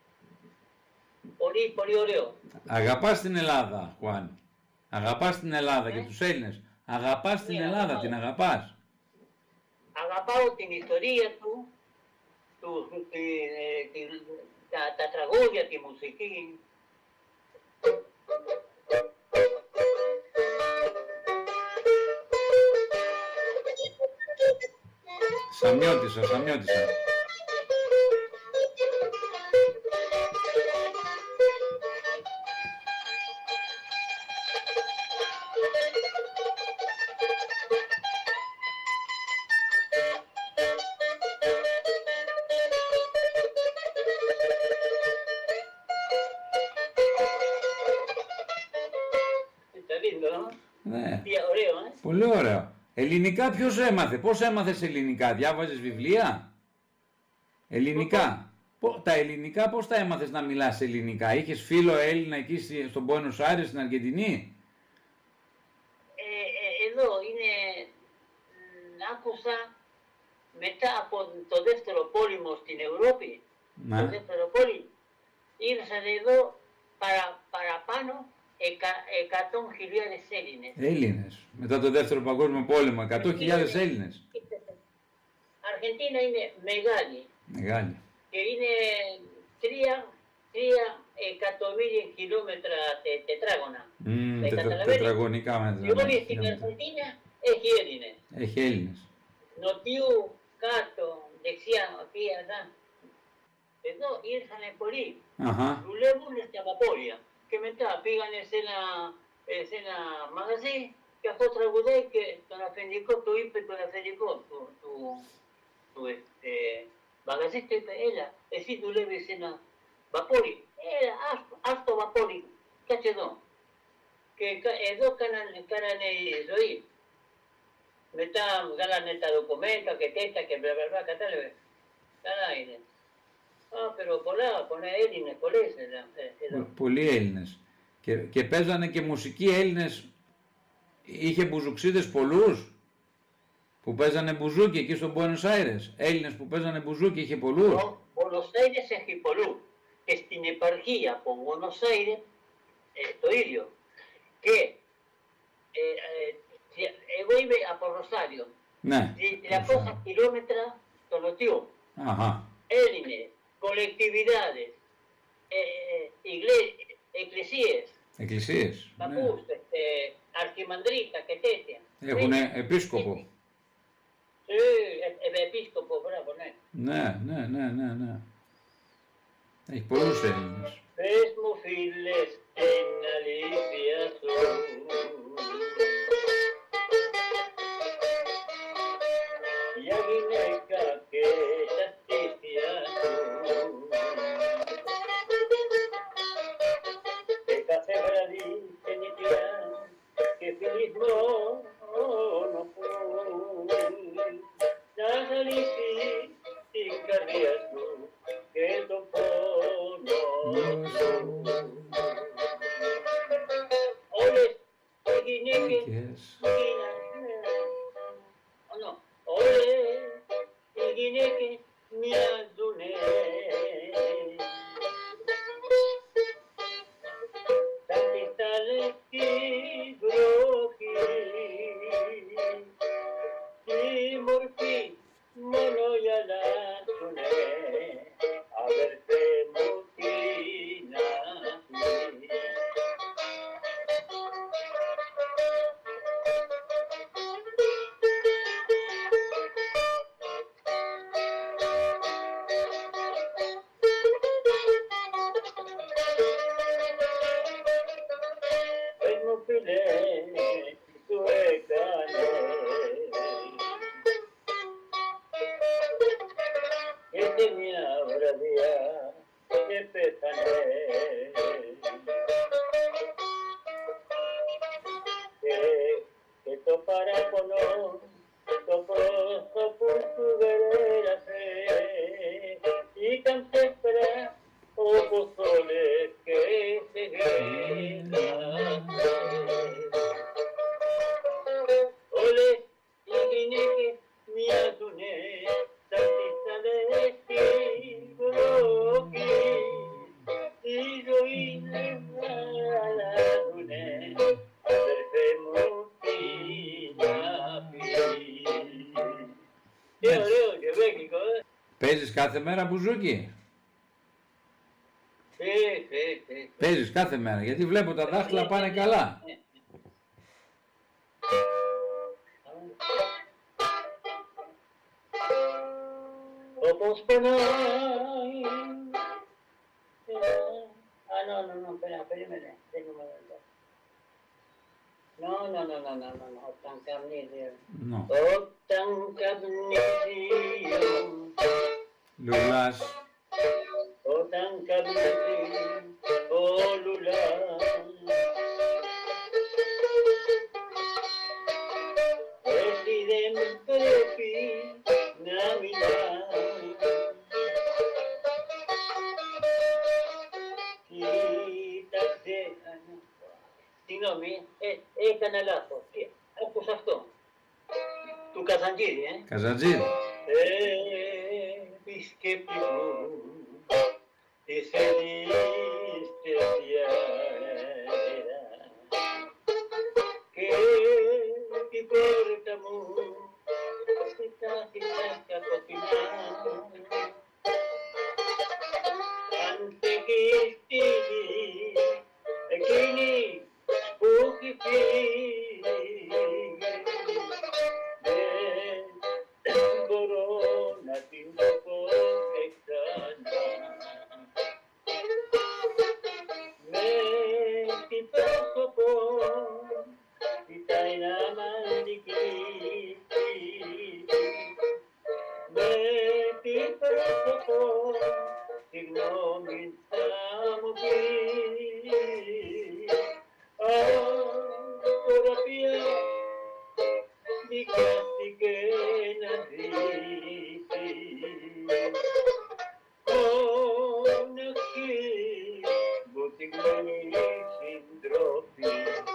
πολύ, πολύ ωραίο.
Αγαπάς την Ελλάδα, Χουάν. Αγαπάς την Ελλάδα
Ε.
και τους Έλληνες. Αγαπάς την
Ναι,
Ελλάδα,
αγαπάω.
την αγαπάς.
Αγαπάω την ιστορία του, του, του- τη, ε, τη- τα, τα τραγούδια, τη μουσική.
Σαμιώτησα, Σαμιώτησα.
Ήταν lindo, ¿no?
Ναι,
Τι ωραίο, ε.
πολύ ωραίο. Ελληνικά ποιος έμαθε, πώς έμαθες ελληνικά, διάβαζες βιβλία. Ελληνικά. Πο- Τα ελληνικά πώς τα έμαθες να μιλάς ελληνικά, είχες φίλο Έλληνα εκεί στη- στον Buenos Aires στην Αργεντινή.
Ε, ε, εδώ είναι, μ, άκουσα μετά από το δεύτερο πόλεμο στην Ευρώπη,
Ναι.
το δεύτερο πόλεμο, ήρθαν εδώ παρα, παραπάνω εκα, εκατό χιλιάδες Έλληνες.
Έλληνες. Μετά το δεύτερο παγκόσμιο πόλεμο, εκατό χιλιάδες Έλληνες.
Αργεντίνα είναι μεγάλη
Μεγάλη.
και είναι τρία, τρία εκατομμύρια χιλιόμετρα τε, τετράγωνα.
Μμμ,
Τα
τετρα-
καταλαβαίνεις?
τετραγωνικά μέτρα.
Η όλη
ναι,
στην
χιλιόμετρα.
Αργεντίνα έχει Έλληνες.
Έχει Έλληνες.
Νοτιού, κάτω, δεξιά, εκεί, εδώ. Εδώ ήρθανε πολλοί.
Αχα.
Δουλεύουν στα βαπόρια. Και μετά πήγανε σε ένα, ε, σε ένα μαγαζί και αυτό τραγουδάει και τον αφεντικό του είπε, τον αφεντικό του, του, του ε, μαγαζί του είπε, έλα, εσύ δουλεύεις σε ένα βαπόρι. Έλα, άστο, άστο βαπόρι, κάτσε εδώ. Και κα- εδώ κάνανε, κάνανε ζωή. Μετά βγάλανε τα δοκουμέντα και τέτοια και μπλα μπλα μπλα, κατάλαβε. Καλά είναι. Α, pero πολλά, πολλά Έλληνες, πολλές εδώ. εδώ.
Πο- Πολλοί Έλληνες. Και, και παίζανε και μουσική Έλληνες. Είχε μπουζουξίδες πολλούς που παίζανε μπουζούκι εκεί στο Buenos Aires. Έλληνες που παίζανε μπουζούκι είχε πολλούς.
Ο Buenos Aires έχει πολλού. Και στην επαρχία από Buenos Aires ε, το ίδιο. Και ε, ε, τρι- εγώ είμαι από Ροστάριο.
Ναι.
τριακόσια χιλιόμετρα στο νοτιό.
Αχα.
Έλληνες, κολεκτιβιδάδες, ε, ε, εκκλησίες,
Εκκλησίες. Ναι.
παππούς, ε, αρχιμανδρίτα και τέτοια.
Έχουνε επίσκοπο.
Ε, ε, ε, επίσκοπο, μπράβο, ναι.
Ναι, ναι, ναι, ναι, ναι. Έχει πολλούς Έλληνες.
Πες μου φίλες την αλήθεια σου. Για γυναίκα και τα στήθια σου. Και κάθε βράδυ και νυχτιά και φιλισμό που να ζαλίσει την καρδιά σου και το πόνο σου. Όλες οι γυναίκες όλες οι γυναίκες μοιάζουνε Ήρθε μια βραδιά και πέθανε. Και, και το παράπονο το πρόσωπο του γέρασε. Ήταν ψεύτρα όπως όλες και σε γέλασε. Όλες οι γυναίκες μοιάζουνε σαν τις άλλες στην βροχή. Η ζωή να αλλάζουνε, αδερφέ μου, τι να πει. Τι ωραίο και βέγγικο, ε.
Παίζεις κάθε μέρα μπουζούκι?
Ε, ε, ε.
Παίζεις κάθε μέρα, γιατί βλέπω τα δάχτυλα πάνε καλά.
Όπως πονάει. Α, no, no, no, espera, περίμενε. No, no, no, no, no, no, no, όταν καπνίζει.
No.
Όταν καπνίζει.
Λουλάς.
Όταν καπνίζει ο λουλάς. Έτσι δεν πρέπει να μιλάς. Κοίταξε. Συγγνώμη, ε, έκανα λάθος. Άκουσα αυτό. Του Καζαντζίδη, ε.
Καζαντζίδη.
Επισκέπτη μου, της ελίστες διάερα και την πόρτα μου στα χιλιάκια κοκκινά. Αν σε έχει στείλει εκείνη που έχει φύγει, δεν μπορώ να την πω ξανά. Με την πρόσωπο κοιτάει να μ' αντικρίσει. Με την πρόσωπο συγγνώμη θα μου πει. Α, τώρα πια δικάστηκε να ζήσει. Μοναχή, βουτυγμένη συντροφή.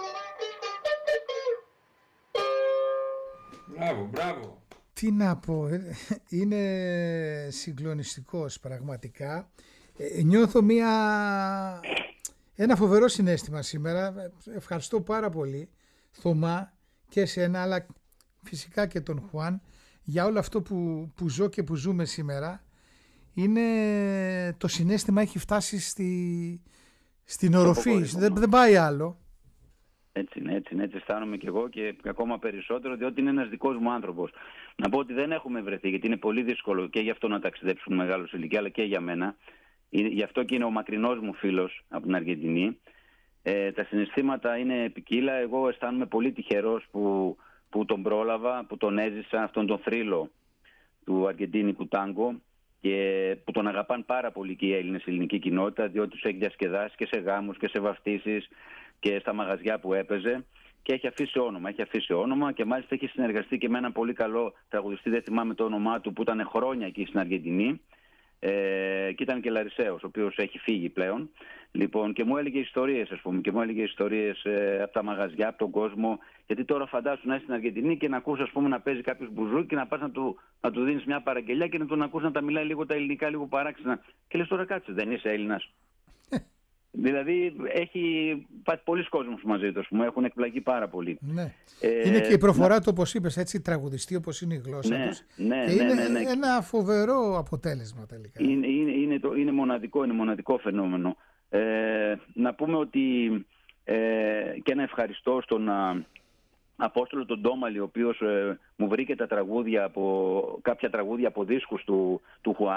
Μπράβο, μπράβο.
Τι να πω, ε, είναι συγκλονιστικός πραγματικά. Ε, νιώθω μια, ένα φοβερό συναίσθημα σήμερα. Ευχαριστώ πάρα πολύ, Θωμά, και εσένα, αλλά φυσικά και τον Χουάν, για όλο αυτό που, που ζω και που ζούμε σήμερα. Είναι, το συναίσθημα έχει φτάσει στη, στην οροφή, δεν, δεν πάει άλλο.
Έτσι είναι, έτσι είναι, έτσι αισθάνομαι και εγώ και ακόμα περισσότερο, διότι είναι ένας δικός μου άνθρωπος. Να πω ότι δεν έχουμε βρεθεί, γιατί είναι πολύ δύσκολο και γι' αυτό να ταξιδέψουν μεγάλος ηλικία, αλλά και για μένα. Γι' αυτό και είναι ο μακρινός μου φίλος από την Αργεντινή. Ε, τα συναισθήματα είναι ποικίλα. Εγώ αισθάνομαι πολύ τυχερός που, που τον πρόλαβα, που τον έζησα, αυτόν τον θρύλο του αργεντίνικου τάγκο, και που τον αγαπάν πάρα πολύ και οι Έλληνες, η ελληνική κοινότητα, διότι τους έχει διασκεδάσει και σε γάμους και σε βαφτίσεις και στα μαγαζιά που έπαιζε, και έχει αφήσει όνομα, έχει αφήσει όνομα και μάλιστα έχει συνεργαστεί και με έναν πολύ καλό τραγουδιστή, δεν θυμάμαι το όνομά του, που ήταν χρόνια εκεί στην Αργεντινή, ε, και ήταν και Λαρισαίος, ο οποίος έχει φύγει πλέον. Λοιπόν, και μου έλεγε ιστορίες, ας πούμε, και μου έλεγε ιστορίες ε, από τα μαγαζιά, από τον κόσμο. Γιατί τώρα φαντάσου να είσαι στην Αργεντινή και να ακούς, ας πούμε, να παίζει κάποιος μπουζούκι και να πας να του, να του δίνεις μια παραγγελιά και να τον ακούς να τα μιλάει λίγο τα ελληνικά, λίγο παράξενα. Και λες, τώρα κάτσε, δεν είσαι Έλληνας? Δηλαδή έχει πάει πολλοί κόσμος μαζί του, μου έχουν εκπλαγεί πάρα πολύ.
Ναι.
Ε,
είναι και η προφορά
να...
του, όπως είπες, έτσι, τραγουδιστή όπως είναι η γλώσσα
ναι,
τους.
Ναι,
και
ναι,
είναι
ναι, ναι.
ένα φοβερό αποτέλεσμα τελικά.
Είναι, είναι, είναι, το, είναι μοναδικό, είναι μοναδικό φαινόμενο. Ε, να πούμε ότι ε, και ένα ευχαριστώ στον α, Απόστολο τον Ντόμαλη, ο οποίος ε, μου βρήκε τα τραγούδια από, κάποια τραγούδια από δίσκους του, του Χουάν,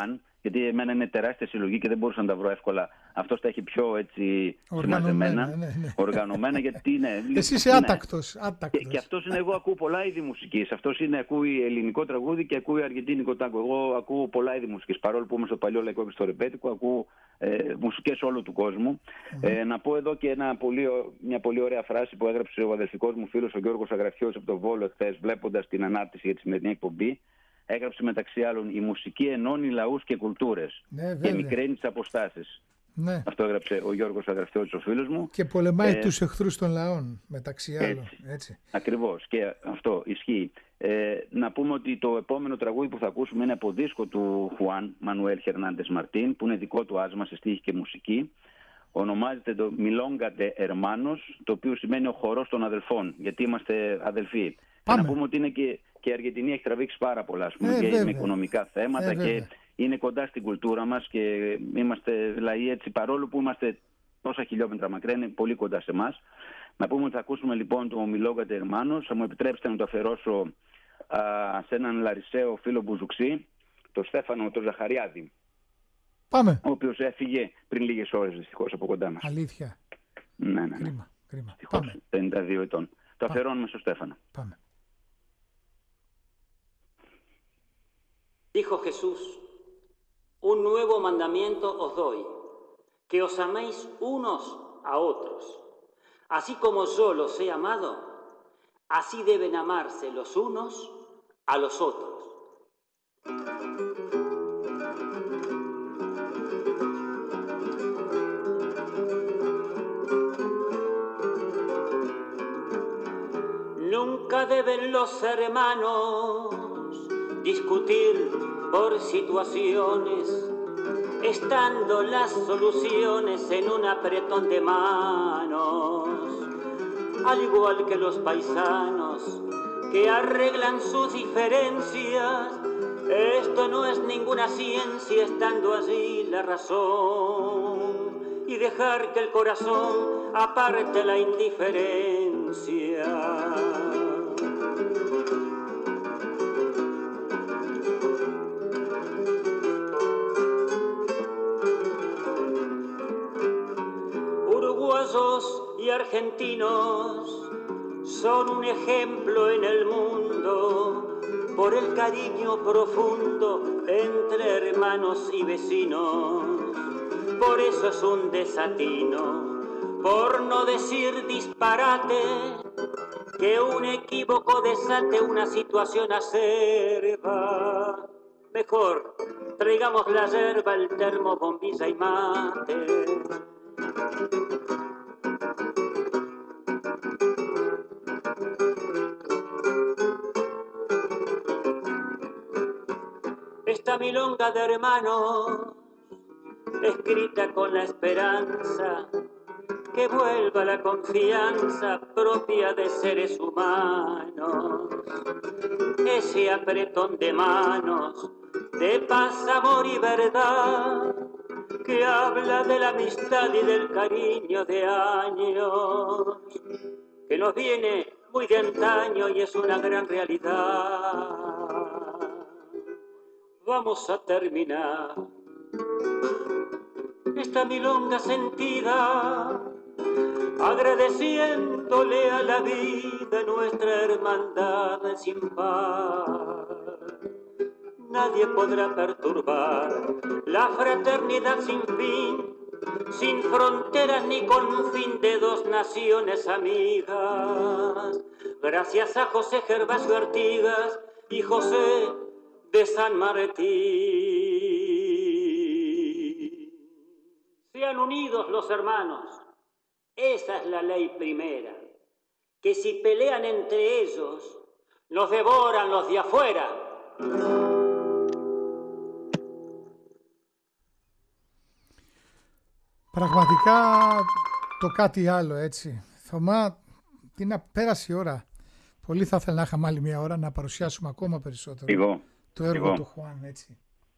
γιατί εμένα είναι τεράστια συλλογή και δεν μπορούσα να τα βρω εύκολα. Αυτός τα έχει πιο έτσι συμμαζεμένα,
ναι, ναι.
οργανωμένα, γιατί είναι.
Εσύ είσαι άτακτος. άτακτος.
Και, και αυτός είναι, εγώ ακούω πολλά είδη μουσικής. Αυτός είναι, ακούει ελληνικό τραγούδι και ακούει αργεντίνικο τάγκο. Εγώ ακούω πολλά είδη μουσικής. Παρόλο που είμαι στο παλιό λαϊκό και στο ρεμπέτικο, ακούω ε, μουσικές όλου του κόσμου. Mm-hmm. Ε, να πω εδώ και ένα πολύ, μια πολύ ωραία φράση που έγραψε ο αδελφικός μου φίλος ο Γιώργος Αγραφιώτης από το Βόλο εχθές, βλέποντας την ανάρτηση για τη σημερινή εκπομπή. Έγραψε μεταξύ άλλων: η μουσική ενώνει λαούς και κουλτούρες, ναι, και μικραίνει τις αποστάσεις. Ναι. Αυτό έγραψε ο Γιώργος Αγραφιώτης, ο φίλος μου.
Και πολεμάει ε, τους εχθρούς των λαών, μεταξύ άλλων.
Έτσι,
έτσι.
Ακριβώς. Και αυτό ισχύει. Ε, να πούμε ότι το επόμενο τραγούδι που θα ακούσουμε είναι από δίσκο του Χουάν Μανουέλ Χερνάντες Μαρτίν, που είναι δικό του άσμα σε στίχη και μουσική. Ονομάζεται το Milonga de Hermanos, το οποίο σημαίνει ο χορός των αδελφών, γιατί είμαστε αδελφοί. Πάμε. Να πούμε ότι είναι και, και η Αργεντινή έχει τραβήξει πάρα πολλά, ας πούμε, ε, και με οικονομικά θέματα ε, και είναι κοντά στην κουλτούρα μας και είμαστε λαοί έτσι, παρόλο που είμαστε τόσα χιλιόμετρα μακριά, είναι πολύ κοντά σε εμάς. Να πούμε ότι θα ακούσουμε λοιπόν το Milonga de Hermanos. Θα μου επιτρέψετε να το αφιερώσω α, σε έναν Λαρισαίο φίλο μπουζουξή, τον Στέφανο τον Ζαχαριάδη.
Πάμε.
Ο οποίος έφυγε πριν λίγες ώρες δυστυχώς από κοντά μας.
Αλήθεια.
Ναι, ναι, ναι.
Κρίμα, κρίμα.
Δυστυχώς, πενήντα δύο ετών. Το αφιερώνουμε στο Στέφανο.
Πάμε.
Dijo Jesús: un nuevo mandamiento os doy, que os améis unos a otros. Así como yo los he amado, así deben amarse los unos a los otros. Nunca deben los hermanos discutir por situaciones, estando las soluciones en un apretón de manos, al igual que los paisanos que arreglan sus diferencias. Esto no es ninguna ciencia, estando allí la razón, y dejar que el corazón aparte la indiferencia. Uruguayos y argentinos son un ejemplo en el mundo por el cariño profundo entre hermanos y vecinos. Por eso es un desatino, por no decir disparate, que un equívoco desate una situación acerba. Mejor, traigamos la yerba, el termo, bombilla y mate. Esta milonga de hermanos, escrita con la esperanza que vuelva la confianza propia de seres humanos, ese apretón de manos, de paz, amor y verdad, que habla de la amistad y del cariño de años, que nos viene muy de antaño y es una gran realidad. Vamos a terminar esta milonga sentida, agradeciéndole a la vida nuestra hermandad sin par. Nadie podrá perturbar la fraternidad sin fin, sin fronteras ni confín de dos naciones amigas. Gracias a José Gervasio Artigas y José de San Martín. Sean unidos los hermanos, esa es la ley primera, que si pelean entre ellos, nos devoran los de afuera.
Πραγματικά το κάτι άλλο, έτσι. Θωμά, τι να πέρασε η ώρα. Πολύ θα ήθελα να είχαμε άλλη μια ώρα να παρουσιάσουμε ακόμα περισσότερο
Εγώ.
το έργο
Εγώ.
του Χουάν, έτσι.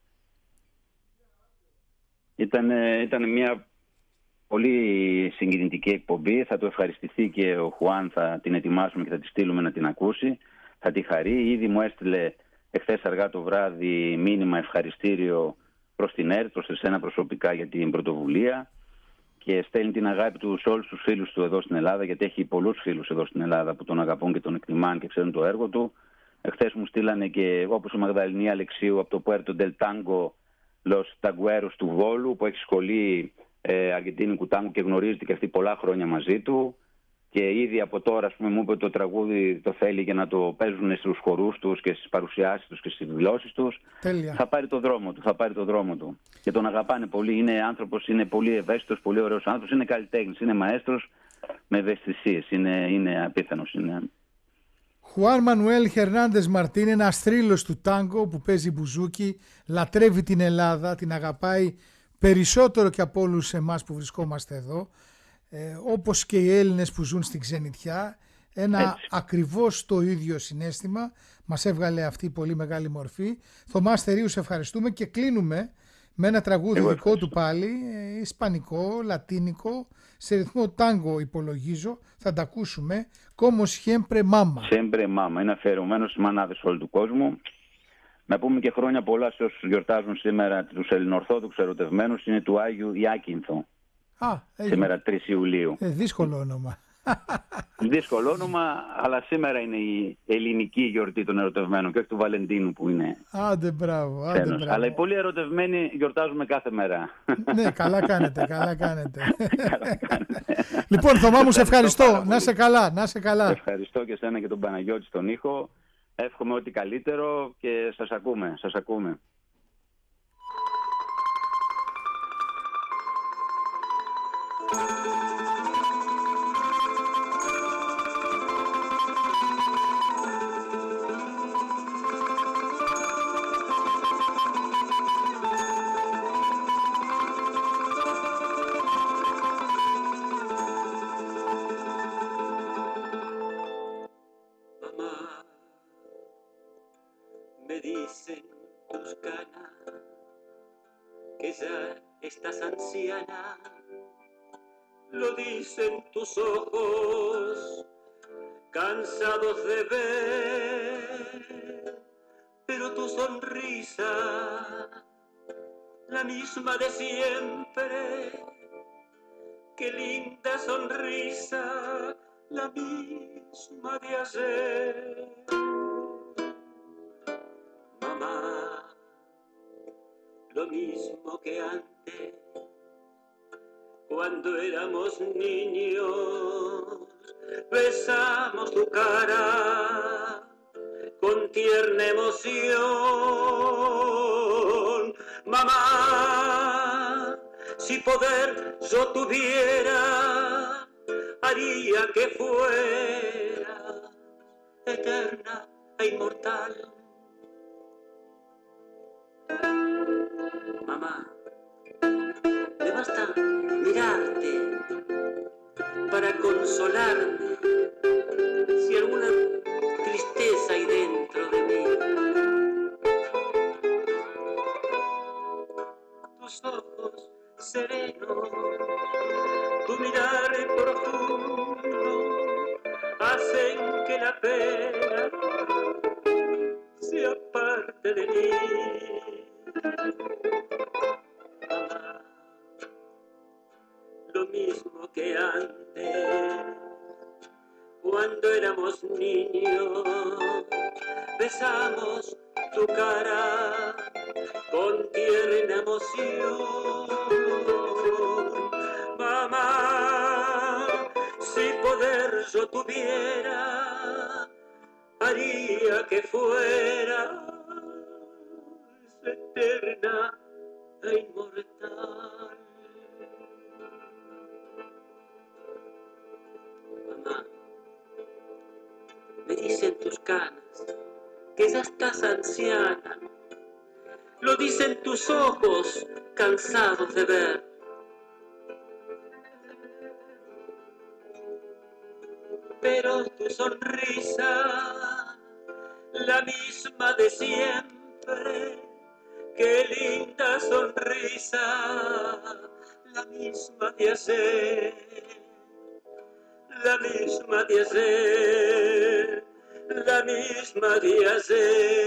Ήταν, ήταν μια πολύ συγκινητική εκπομπή. Θα το ευχαριστηθεί και ο Χουάν, θα την ετοιμάσουμε και θα τη στείλουμε να την ακούσει. Θα τη χαρεί. Ήδη μου έστειλε εχθές αργά το βράδυ μήνυμα ευχαριστήριο προς την ΕΡΤ, προς εσένα προσωπικά για την πρωτοβουλία και στέλνει την αγάπη του σε όλους τους φίλους του εδώ στην Ελλάδα, γιατί έχει πολλούς φίλους εδώ στην Ελλάδα που τον αγαπούν και τον εκτιμάνε και ξέρουν το έργο του. Εχθές μου στείλανε και όπως η Μαγδαληνή Αλεξίου από το Puerto del Tango, Los Tangueros του Βόλου, που έχει σχολή ε, αργεντίνικου τάγκο και γνωρίζεται και αυτή πολλά χρόνια μαζί του. Και ήδη από τώρα, ας πούμε, μου είπε το τραγούδι το θέλει για να το παίζουν στους χορούς τους και στις παρουσιάσεις τους και στις δηλώσεις τους.
Τέλεια.
Θα πάρει το δρόμο του, θα πάρει το δρόμο του. Και τον αγαπάνε πολύ. Είναι άνθρωπος, είναι πολύ ευαίσθητος, πολύ ωραίος άνθρωπος, είναι καλλιτέχνης, είναι μαέστρος με ευαισθησίες. Είναι, είναι απίθανος. Είναι...
Χουάν Μανουέλ Χερνάντες Μαρτίν, ένας θρύλος του τάγκο που παίζει μπουζούκι, λατρεύει την Ελλάδα, την αγαπάει περισσότερο και από όλους εμάς που βρισκόμαστε εδώ. Ε, όπως και οι Έλληνες που ζουν στην ξενιτιά, ένα Έτσι. ακριβώς το ίδιο συναίσθημα μας έβγαλε αυτή η πολύ μεγάλη μορφή. Θωμά Στερίου, σε ευχαριστούμε και κλείνουμε με ένα τραγούδι Εγώ δικό του πάλι, ε, ισπανικό, λατίνικο, σε ρυθμό τάγκο υπολογίζω, θα τα ακούσουμε. Como siempre mama.
Siempre mama, είναι αφιερωμένο στις μανάδες όλου του κόσμου. Να πούμε και χρόνια πολλά σε όσους γιορτάζουν σήμερα τους ελληνοορθόδοξους ερωτευμένους, είναι του Άγιου Ιάκυνθο.
Α,
σήμερα τρεις Ιουλίου.
Ε, δύσκολο όνομα.
Δύσκολο όνομα, αλλά σήμερα είναι η ελληνική γιορτή των ερωτευμένων και όχι του Βαλεντίνου που είναι.
Άντε μπράβο, άντε μπράβο.
Αλλά οι πολύ ερωτευμένοι γιορτάζουμε κάθε μέρα.
Ναι, καλά κάνετε, καλά κάνετε. καλά κάνετε. Λοιπόν, Θωμά μου, σε ευχαριστώ. Να σε καλά, να σε καλά.
Ευχαριστώ και εσένα και τον Παναγιώτη στον ήχο. Εύχομαι ό,τι καλύτερο και σας ακούμε, σας ακούμε.
Estás anciana, lo dicen tus ojos, cansados de ver, pero tu sonrisa, la misma de siempre, qué linda sonrisa, la misma de ayer. Mamá, lo mismo que antes, cuando éramos niños, besamos tu cara con tierna emoción. Mamá, si poder yo tuviera, haría que fuera eterna e inmortal. Mamá, me basta mirarte para consolarme si alguna tristeza hay dentro de mí. Tus ojos serenos, tu mirar profundo, hacen que la pena sea parte de mí. Mamá, lo mismo que antes, cuando éramos niños, besamos tu cara con tierna emoción. Mamá, si poder yo tuviera, haría que fuera eterna e inmortal. Mamá, me dicen tus canas que ya estás anciana, lo dicen tus ojos cansados de ver. Pero tu sonrisa, la misma de siempre, qué linda sonrisa, la misma de ayer, la misma de ayer, la misma de ayer.